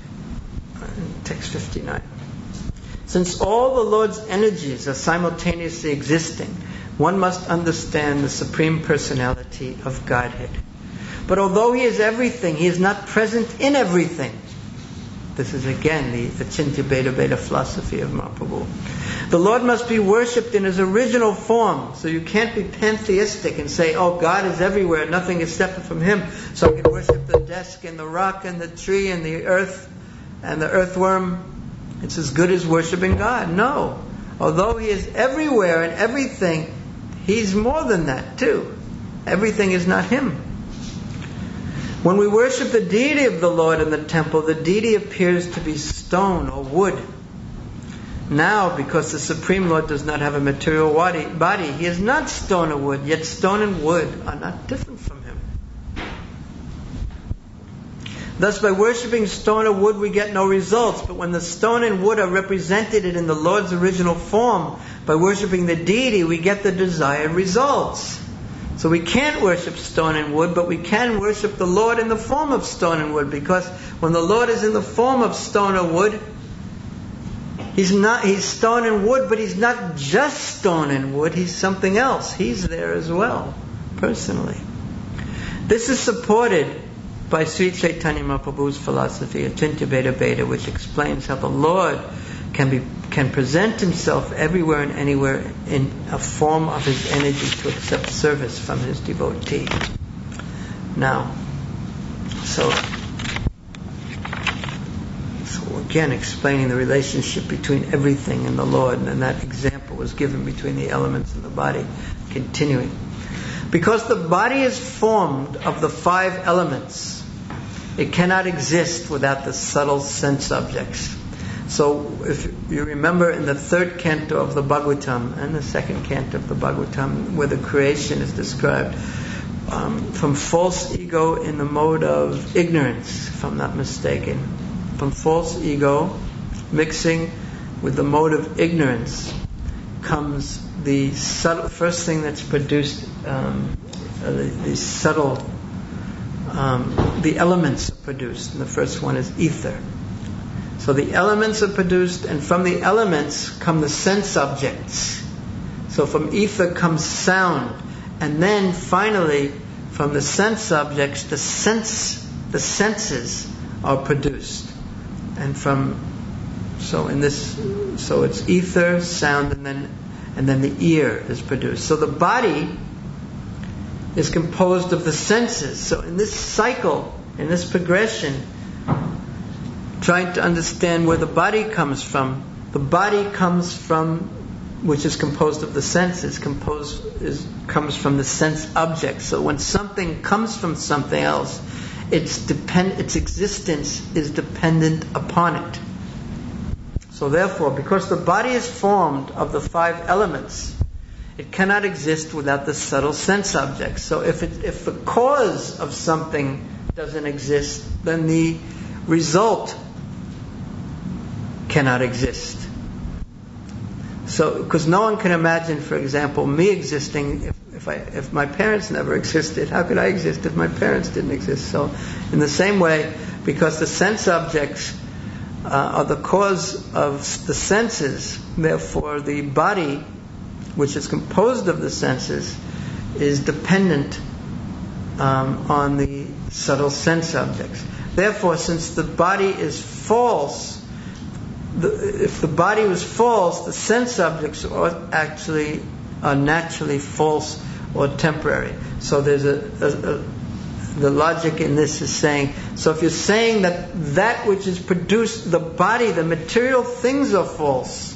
text 59. Since all the Lord's energies are simultaneously existing, one must understand the Supreme Personality of Godhead. But although He is everything, He is not present in everything. This is again the Achintya Bheda Bheda philosophy of Mahaprabhu. The Lord must be worshipped in His original form. So you can't be pantheistic and say, oh, God is everywhere, nothing is separate from Him, so I can worship the desk and the rock and the tree and the earth and the earthworm. It's as good as worshiping God. No. Although He is everywhere and everything, He's more than that too. Everything is not Him. When we worship the deity of the Lord in the temple, the deity appears to be stone or wood. Now, because the Supreme Lord does not have a material body, He is not stone or wood, yet stone and wood are not different from Him. Thus, by worshipping stone or wood, we get no results. But when the stone and wood are represented in the Lord's original form, by worshipping the deity, we get the desired results. So we can't worship stone and wood, but we can worship the Lord in the form of stone and wood, because when the Lord is in the form of stone or wood, He's stone and wood, but He's not just stone and wood, He's something else. He's there as well, personally. This is supported by Sri Chaitanya Mahaprabhu's philosophy, Achintya Bheda Bheda, which explains how the Lord can present Himself everywhere and anywhere in a form of His energy to accept service from His devotee. Now, so again explaining the relationship between everything and the Lord, and that example was given between the elements and the body. Continuing. Because the body is formed of the 5 elements, it cannot exist without the subtle sense objects. So if you remember in the 3rd canto of the Bhagavatam and the 2nd canto of the Bhagavatam, where the creation is described from false ego in the mode of ignorance, if I'm not mistaken, from false ego mixing with the mode of ignorance comes the subtle, first thing that's produced, the elements are produced, and the first one is ether. So the elements are produced, and from the elements come the sense objects. So from ether comes sound, and then finally from the sense objects, the senses are produced. And so it's ether, sound, and then the ear is produced. So the body is composed of the senses. So in this cycle, in this progression, trying to understand where the body comes from, which is composed of the senses, comes from the sense object. So when something comes from something else, its existence is dependent upon it. So therefore, because the body is formed of the 5 elements, it cannot exist without the subtle sense objects. So if the cause of something doesn't exist, then the result cannot exist. So, because no one can imagine, for example, me existing if my parents never existed. How could I exist if my parents didn't exist? So, in the same way, because the sense objects are the cause of the senses, therefore the body, which is composed of the senses, is dependent on the subtle sense objects. Therefore, since the body is false, if the body was false, the sense objects are naturally false or temporary. So there's the logic in this is saying, so if you're saying that which is produced, the body, the material things are false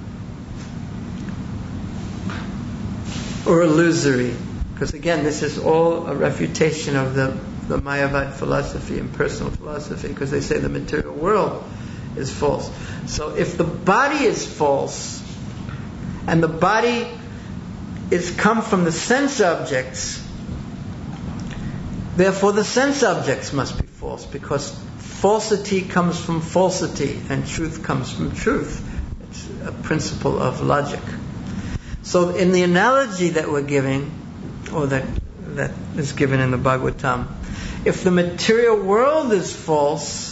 or illusory, because again, this is all a refutation of the Mayavad philosophy and personal philosophy, because they say the material world is false. So if the body is false, and the body is come from the sense objects, therefore the sense objects must be false, because falsity comes from falsity and truth comes from truth. It's a principle of logic. So in the analogy that we're giving, or that is given in the Bhagavatam, if the material world is false,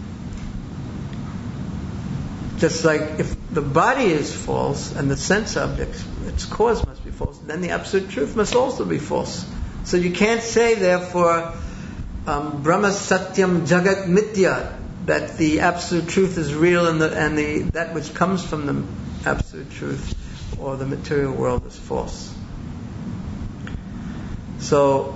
just like if the body is false and the sense objects, its cause must be false, then the absolute truth must also be false. So you can't say, therefore, Brahma Satyam Jagat Mithya, that the absolute truth is real and that which comes from the absolute truth or the material world is false. So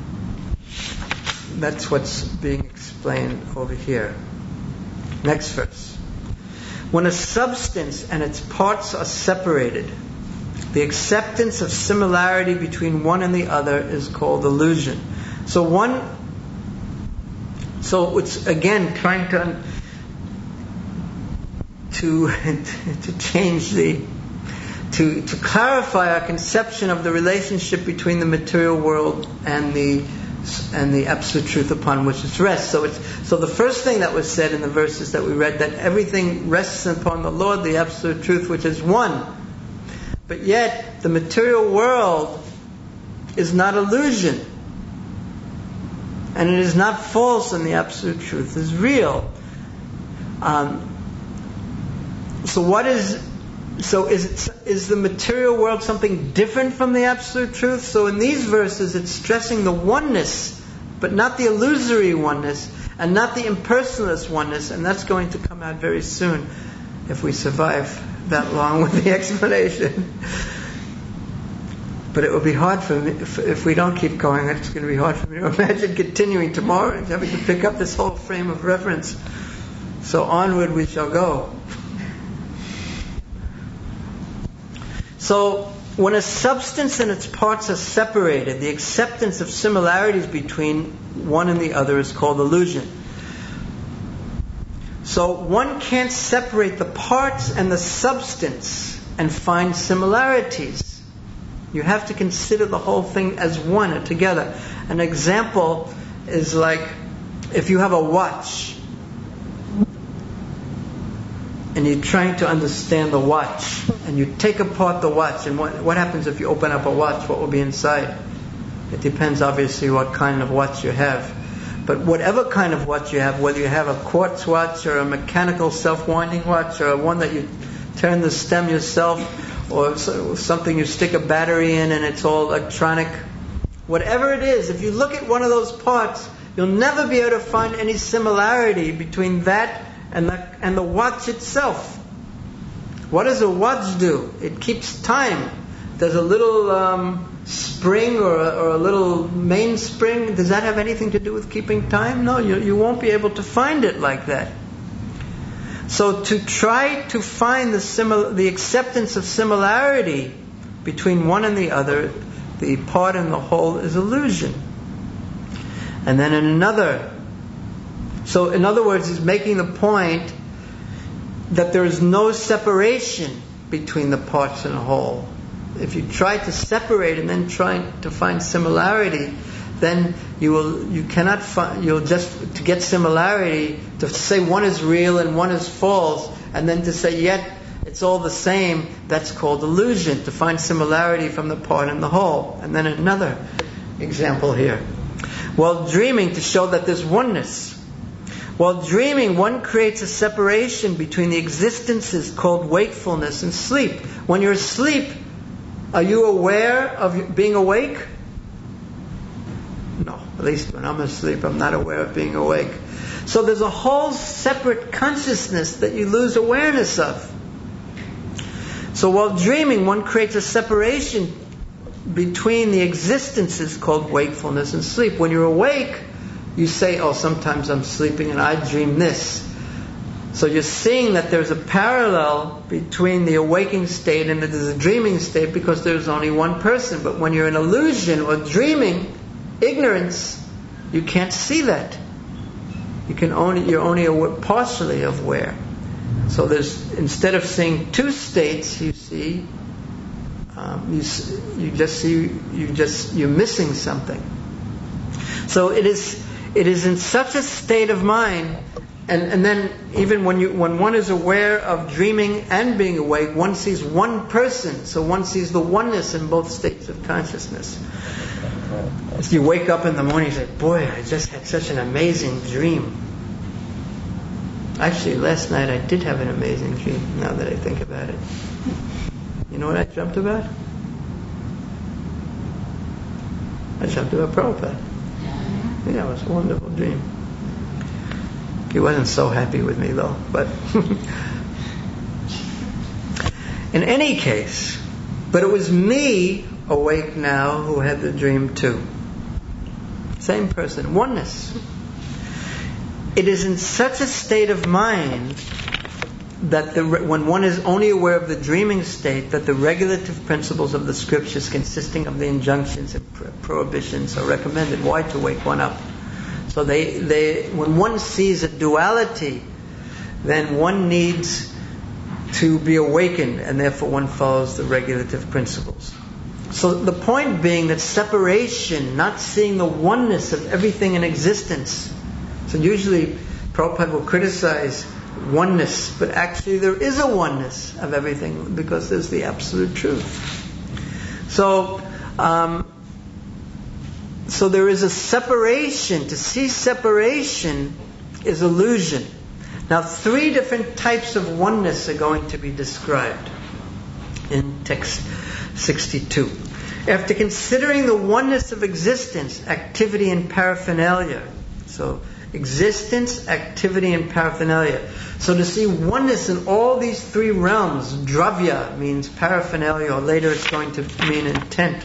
that's what's being explained over here. Next verse. When a substance and its parts are separated, the acceptance of similarity between one and the other is called illusion. So it's again trying to clarify our conception of the relationship between the material world and the absolute truth upon which it rests. So the first thing that was said in the verses that we read, that everything rests upon the Lord, the absolute truth, which is one. But yet, the material world is not illusion. And it is not false, and the absolute truth is real. Is the material world something different from the absolute truth? So in these verses it's stressing the oneness, but not the illusory oneness, and not the impersonalist oneness, and that's going to come out very soon if we survive that long with the explanation. But it will be hard for me, if we don't keep going, it's going to be hard for me to imagine continuing tomorrow and having to pick up this whole frame of reference. So onward we shall go. So, when a substance and its parts are separated, the acceptance of similarities between one and the other is called illusion. So, one can't separate the parts and the substance and find similarities. You have to consider the whole thing as one and together. An example is like if you have a watch and you're trying to understand the watch, and you take apart the watch, and what happens if you open up a watch? What will be inside? It depends obviously what kind of watch you have. But whatever kind of watch you have, whether you have a quartz watch or a mechanical self-winding watch or one that you turn the stem yourself, or something you stick a battery in and it's all electronic. Whatever it is, if you look at one of those parts, you'll never be able to find any similarity between that and the watch itself. What does a watch do? It keeps time. There's a little spring or a little mainspring. Does that have anything to do with keeping time? No, you won't be able to find it like that. So to try to find the acceptance of similarity between one and the other, the part and the whole, is illusion. And then in other words, he's making the point that there is no separation between the parts and the whole. If you try to separate and then try to find similarity, then you cannot find. You'll just, to get similarity, to say one is real and one is false, and then to say yet it's all the same, that's called illusion. To find similarity from the part and the whole. And then another example here. While dreaming, to show that there's oneness. While dreaming, one creates a separation between the existences called wakefulness and sleep. When you're asleep, are you aware of being awake? No, at least when I'm asleep, I'm not aware of being awake. So there's a whole separate consciousness that you lose awareness of. So while dreaming, one creates a separation between the existences called wakefulness and sleep. When you're awake, you say, oh, sometimes I'm sleeping and I dream this. So you're seeing that there's a parallel between the awaking state and the dreaming state, because there's only one person. But when you're in illusion or dreaming, ignorance, you can't see that. You're only partially aware. So instead of seeing two states, you see, you're missing something. So it is in such a state of mind. And then even when one is aware of dreaming and being awake, one sees one person. So one sees the oneness in both states of consciousness. As you wake up in the morning, you say, boy, I just had such an amazing dream. Actually, last night I did have an amazing dream, now that I think about it. You know what I dreamt about? I dreamt about Prabhupada. Yeah, it was a wonderful dream. He wasn't so happy with me though, but in any case, but it was me awake now who had the dream too. Same person, oneness. It is in such a state of mind that when one is only aware of the dreaming state, that the regulative principles of the scriptures consisting of the injunctions and prohibitions are recommended. Why? To wake one up. So when one sees a duality, then one needs to be awakened, and therefore one follows the regulative principles. So the point being that separation, not seeing the oneness of everything in existence. So usually Prabhupada will criticize oneness, but actually there is a oneness of everything because there's the absolute truth. So there is a separation. To see separation is illusion. Now, 3 different types of oneness are going to be described in text 62. After considering the oneness of existence, activity, and paraphernalia. So, existence, activity, and paraphernalia. So to see oneness in all these 3 realms, dravya means paraphernalia, or later it's going to mean intent.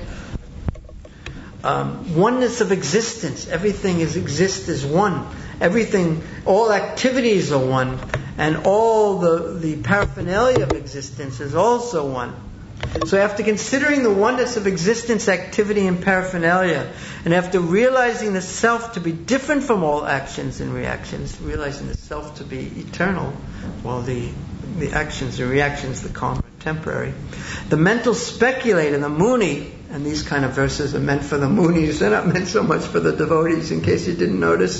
Oneness of existence. Everything exists as one. Everything, all activities are one. And all the paraphernalia of existence is also one. So after considering the oneness of existence, activity, and paraphernalia, and after realizing the self to be different from all actions and reactions, realizing the self to be eternal, while the actions and reactions, the karma, are temporary, the mental speculator, the Muni, and these kind of verses are meant for the Munis, they're not meant so much for the devotees, in case you didn't notice.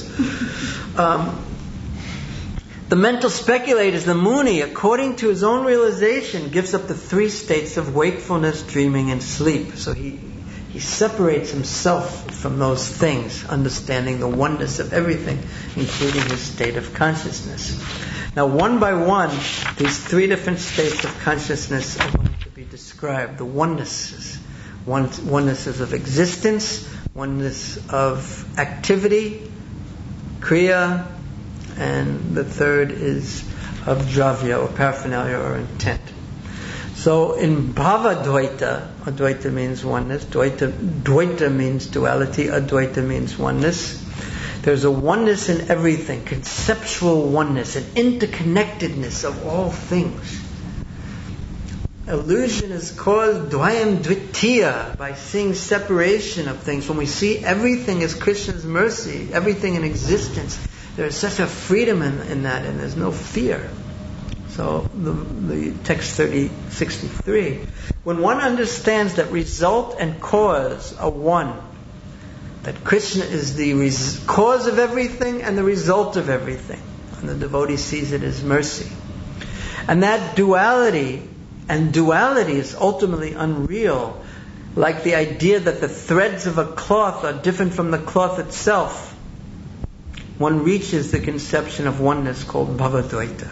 The mental speculator, the Muni, according to his own realization, gives up the 3 states of wakefulness, dreaming, and sleep. So he separates himself from those things, understanding the oneness of everything, including his state of consciousness. Now, one by one, these 3 different states of consciousness are going to be describe the onenesses. Onenesses of existence, oneness of activity, kriya, and the third is of dravya, or paraphernalia, or intent. So in Bhava Dvaita, Advaita means oneness, Dvaita means duality, Advaita means oneness. There's a oneness in everything, conceptual oneness, an interconnectedness of all things. Illusion is caused dvayam dvitiya, by seeing separation of things. When we see everything as Krishna's mercy, everything in existence, there is such a freedom in that, and there's no fear. So the text 63, when one understands that result and cause are one, that Krishna is the cause of everything and the result of everything, and the devotee sees it as mercy, and that duality is ultimately unreal, like the idea that the threads of a cloth are different from the cloth itself, one reaches the conception of oneness called Bhavadvaita.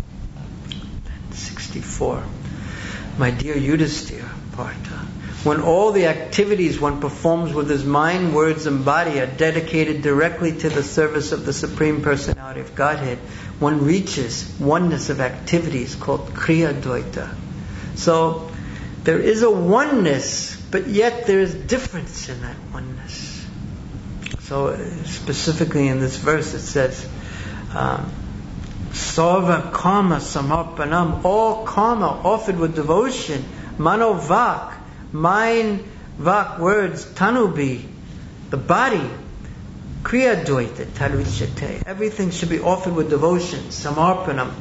64. My dear Yudhisthira, Partha, when all the activities one performs with his mind, words and body are dedicated directly to the service of the Supreme Personality of Godhead, one reaches oneness of activities called Kriya Dvaita. So there is a oneness, but yet there is difference in that oneness. So specifically in this verse it says, Sarva karma samarpanam, all karma offered with devotion, mano vak, mind, vak, words, tanubi, the body, kriya dvaita, taruchate, everything should be offered with devotion, samarpanam.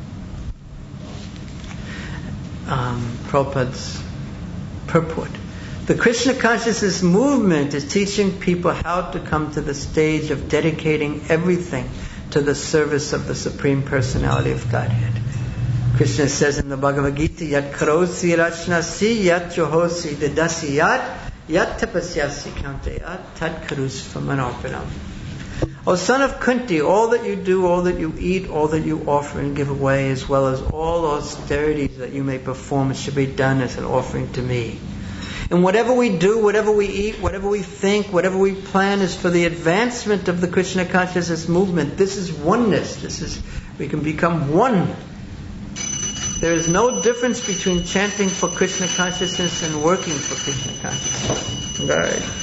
Prabhupada's purport. The Krishna consciousness movement is teaching people how to come to the stage of dedicating everything to the service of the Supreme Personality of Godhead. Krishna says in the Bhagavad Gita, Yat karosi rachnasi yat johosi dadasi yat tapasyasi kantayat tat karus famanarpanam. O son of Kunti, all that you do, all that you eat, all that you offer and give away, as well as all austerities that you may perform, should be done as an offering to me. And whatever we do, whatever we eat, whatever we think, whatever we plan is for the advancement of the Krishna consciousness movement. This is oneness. We can become one. There is no difference between chanting for Krishna consciousness and working for Krishna consciousness. Right.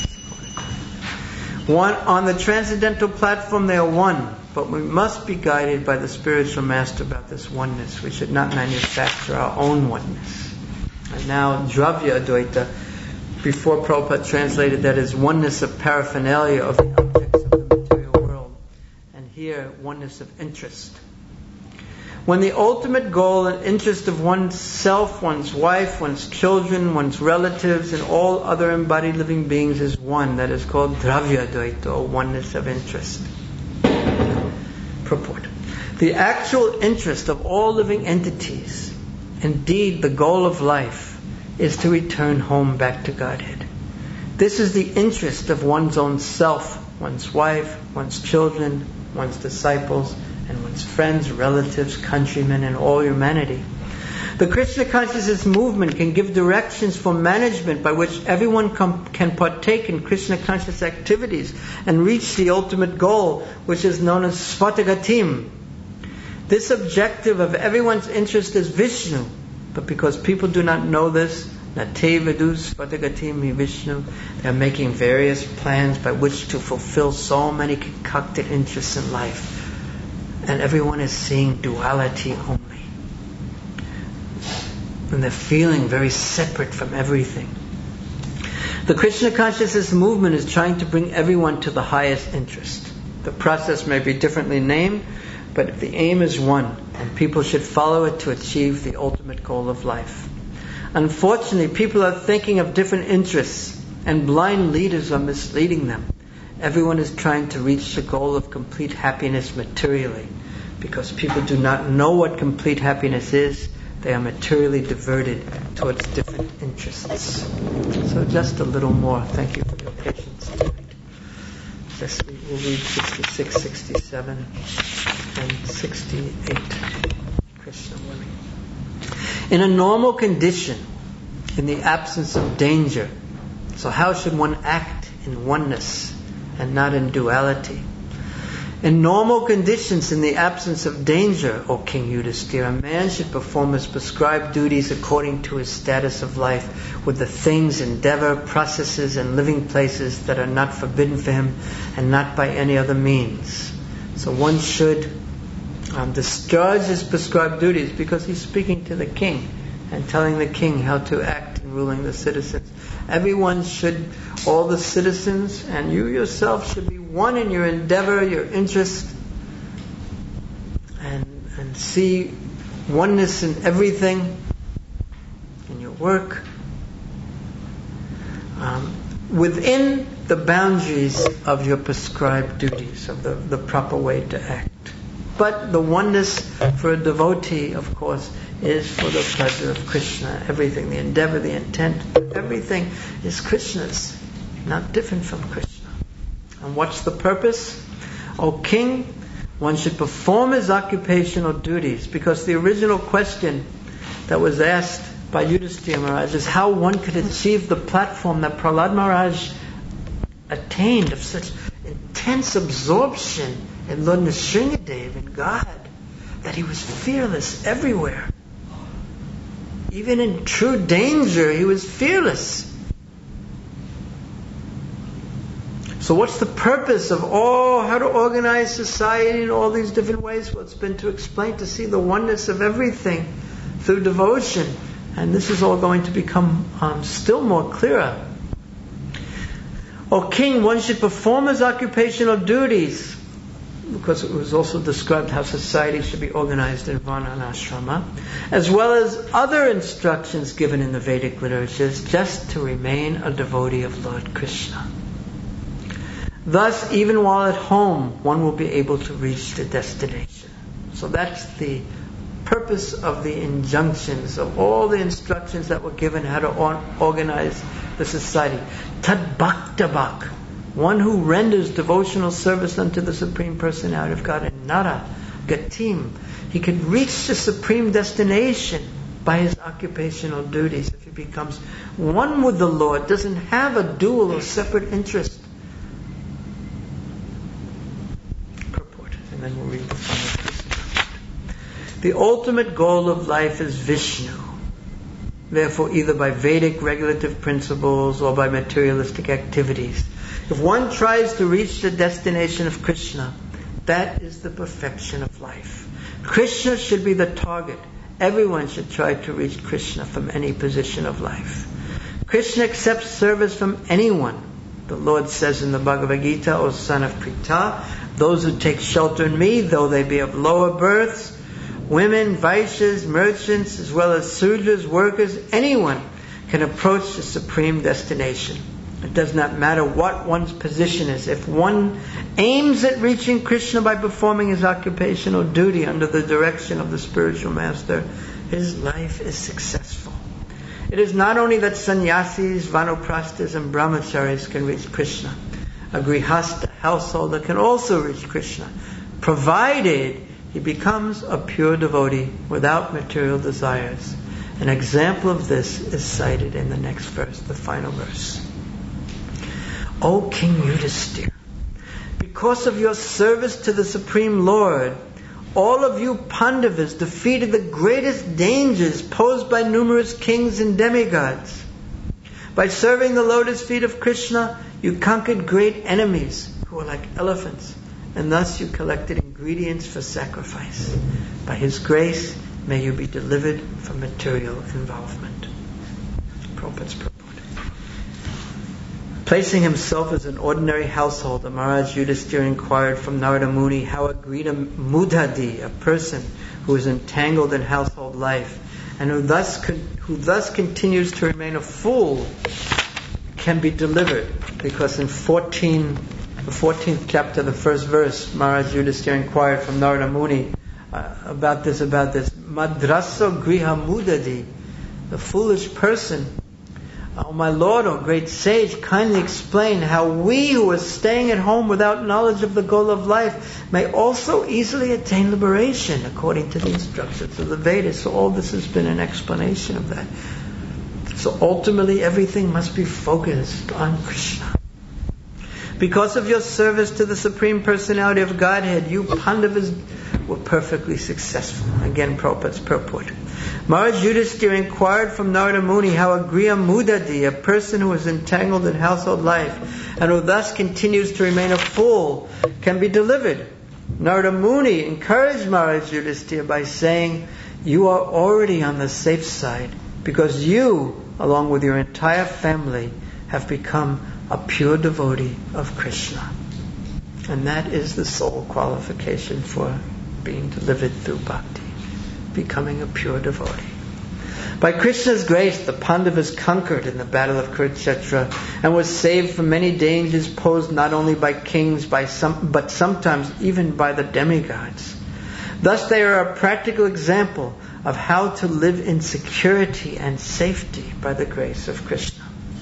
One, on the transcendental platform they are one, but we must be guided by the spiritual master about this oneness. We should not manufacture our own oneness. And now Dravya Advaita, before Prabhupada translated that as oneness of paraphernalia, of the objects of the material world. And here, oneness of interest. When the ultimate goal and interest of one's self, one's wife, one's children, one's relatives, and all other embodied living beings is one, that is called Dravya Advaita, or oneness of interest. Purport. The actual interest of all living entities, indeed the goal of life, is to return home back to Godhead. This is the interest of one's own self, one's wife, one's children, one's disciples, and one's friends, relatives, countrymen, and all humanity. The Krishna consciousness movement can give directions for management by which everyone can partake in Krishna conscious activities and reach the ultimate goal, which is known as Svatagatim. This objective of everyone's interest is Vishnu, but because people do not know this, Nate Vidus Svatagatim Vishnu, they are making various plans by which to fulfill so many concocted interests in life. And everyone is seeing duality only. And they're feeling very separate from everything. The Krishna consciousness movement is trying to bring everyone to the highest interest. The process may be differently named, but the aim is one, and people should follow it to achieve the ultimate goal of life. Unfortunately, people are thinking of different interests, and blind leaders are misleading them. Everyone is trying to reach the goal of complete happiness materially. Because people do not know what complete happiness is, they are materially diverted towards different interests. So just a little more. Thank you for your patience tonight. We'll read 66, 67, and 68. Krishna willing. In a normal condition, in the absence of danger. So how should one act in oneness and not in duality? In normal conditions, in the absence of danger, O King Yudhisthira, a man should perform his prescribed duties according to his status of life, with the things, endeavor, processes, and living places that are not forbidden for him, and not by any other means. So one should discharge his prescribed duties, because he's speaking to the king and telling the king how to act in ruling the citizens. Everyone should, all the citizens and you yourself, should be one in your endeavor, your interest, and see oneness in everything, in your work, within the boundaries of your prescribed duties, of the proper way to act. But the oneness for a devotee, of course, is for the pleasure of Krishna. Everything, the endeavor, the intent, everything is Krishna's, not different from Krishna. And what's the purpose? O king, one should perform his occupational duties, because the original question that was asked by Yudhisthira Maharaj is how one could achieve the platform that Prahlad Maharaj attained, of such intense absorption in Lord Nrsingadev, in God, that he was fearless everywhere. Even in true danger, he was fearless. So what's the purpose of how to organize society in all these different ways? Well, it's been to explain, to see the oneness of everything through devotion. And this is all going to become still more clearer. O king, one should perform his occupational duties, because it was also described how society should be organized in Varna and Ashrama, as well as other instructions given in the Vedic literatures, just to remain a devotee of Lord Krishna. Thus, even while at home, one will be able to reach the destination. So that's the purpose of the injunctions, of all the instructions that were given how to organize the society. Tad bhaktabhak, one who renders devotional service unto the Supreme Personality of God, and Nara Gatim, he could reach the supreme destination by his occupational duties. If he becomes one with the Lord, doesn't have a dual or separate interest. Purport, and then we'll read the final piece. The ultimate goal of life is Vishnu. Therefore, either by Vedic regulative principles or by materialistic activities, if one tries to reach the destination of Krishna, that is the perfection of life. Krishna should be the target. Everyone should try to reach Krishna from any position of life. Krishna accepts service from anyone. The Lord says in the Bhagavad Gita, O son of Pritha, those who take shelter in me, though they be of lower births, women, Vaishyas, merchants, as well as Sudras, workers, anyone can approach the supreme destination. It does not matter what one's position is. If one aims at reaching Krishna by performing his occupational duty under the direction of the spiritual master, his life is successful. It is not only that sannyasis, vanaprasthas, and brahmacharis can reach Krishna. A grihastha, householder, can also reach Krishna, provided he becomes a pure devotee without material desires. An example of this is cited in the next verse, the final verse. O King Yudhisthira, because of your service to the Supreme Lord, all of you Pandavas defeated the greatest dangers posed by numerous kings and demigods. By serving the lotus feet of Krishna, you conquered great enemies who were like elephants, and thus you collected ingredients for sacrifice. By His grace, may you be delivered from material involvement. Prabhupada's purport. Placing himself as an ordinary householder, Maharaj Yudhisthira inquired from Narada Muni how a Grida Mudhadi, a person who is entangled in household life and who thus continues to remain a fool, can be delivered. Because in the 14th chapter, the first verse, Maharaj Yudhisthira inquired from Narada Muni about this. Madraso Griha Mudhadi, the foolish person. O my Lord, O great sage, kindly explain how we who are staying at home without knowledge of the goal of life may also easily attain liberation according to the instructions of the Vedas. So all this has been an explanation of that. So ultimately everything must be focused on Krishna. Because of your service to the Supreme Personality of Godhead, you Pandavas were perfectly successful. Again, Prabhupada's purport. Maharaj Yudhisthira inquired from Narada Muni how a Griya Mudadi, a person who is entangled in household life and who thus continues to remain a fool, can be delivered. Narada Muni encouraged Maharaj Yudhisthira by saying, you are already on the safe side because you, along with your entire family, have become a pure devotee of Krishna. And that is the sole qualification for being delivered through bhakti, becoming a pure devotee. By Krishna's grace, the Pandavas conquered in the battle of Kurukshetra and was saved from many dangers posed not only by kings but sometimes even by the demigods. Thus they are a practical example of how to live in security and safety by the grace of Krishna.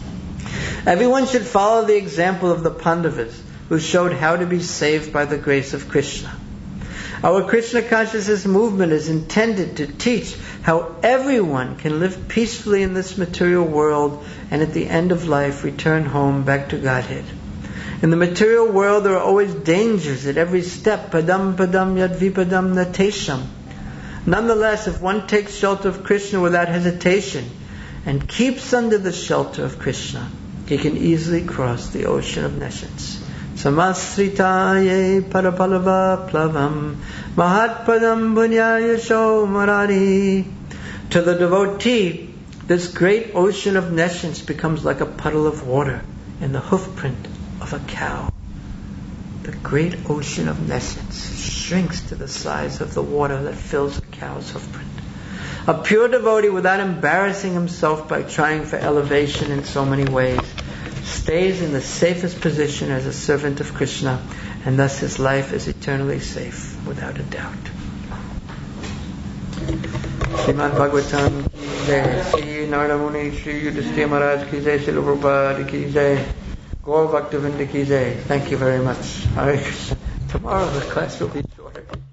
Everyone should follow the example of the Pandavas who showed how to be saved by the grace of Krishna. Our Krishna consciousness movement is intended to teach how everyone can live peacefully in this material world and at the end of life return home back to Godhead. In the material world there are always dangers at every step. Padam padam yad vipadam natesham. Nonetheless, if one takes shelter of Krishna without hesitation and keeps under the shelter of Krishna, he can easily cross the ocean of nescience. Samasritaye parapalava plavam mahatpadam bunyayasho marari. To the devotee, this great ocean of nescience becomes like a puddle of water in the hoofprint of a cow. The great ocean of nescience shrinks to the size of the water that fills a cow's hoofprint. A pure devotee, without embarrassing himself by trying for elevation in so many ways, stays in the safest position as a servant of Krishna, and thus his life is eternally safe, without a doubt. Srimad Bhagavatam ki jai, Sri Narada Muni, Sri Yudhisthira Maharaj ki jai, Sri Prabhupada ki jai, Gaur Bhaktivinoda ki jai. Thank you very much. Hare Krishna. Tomorrow the class will be shorter.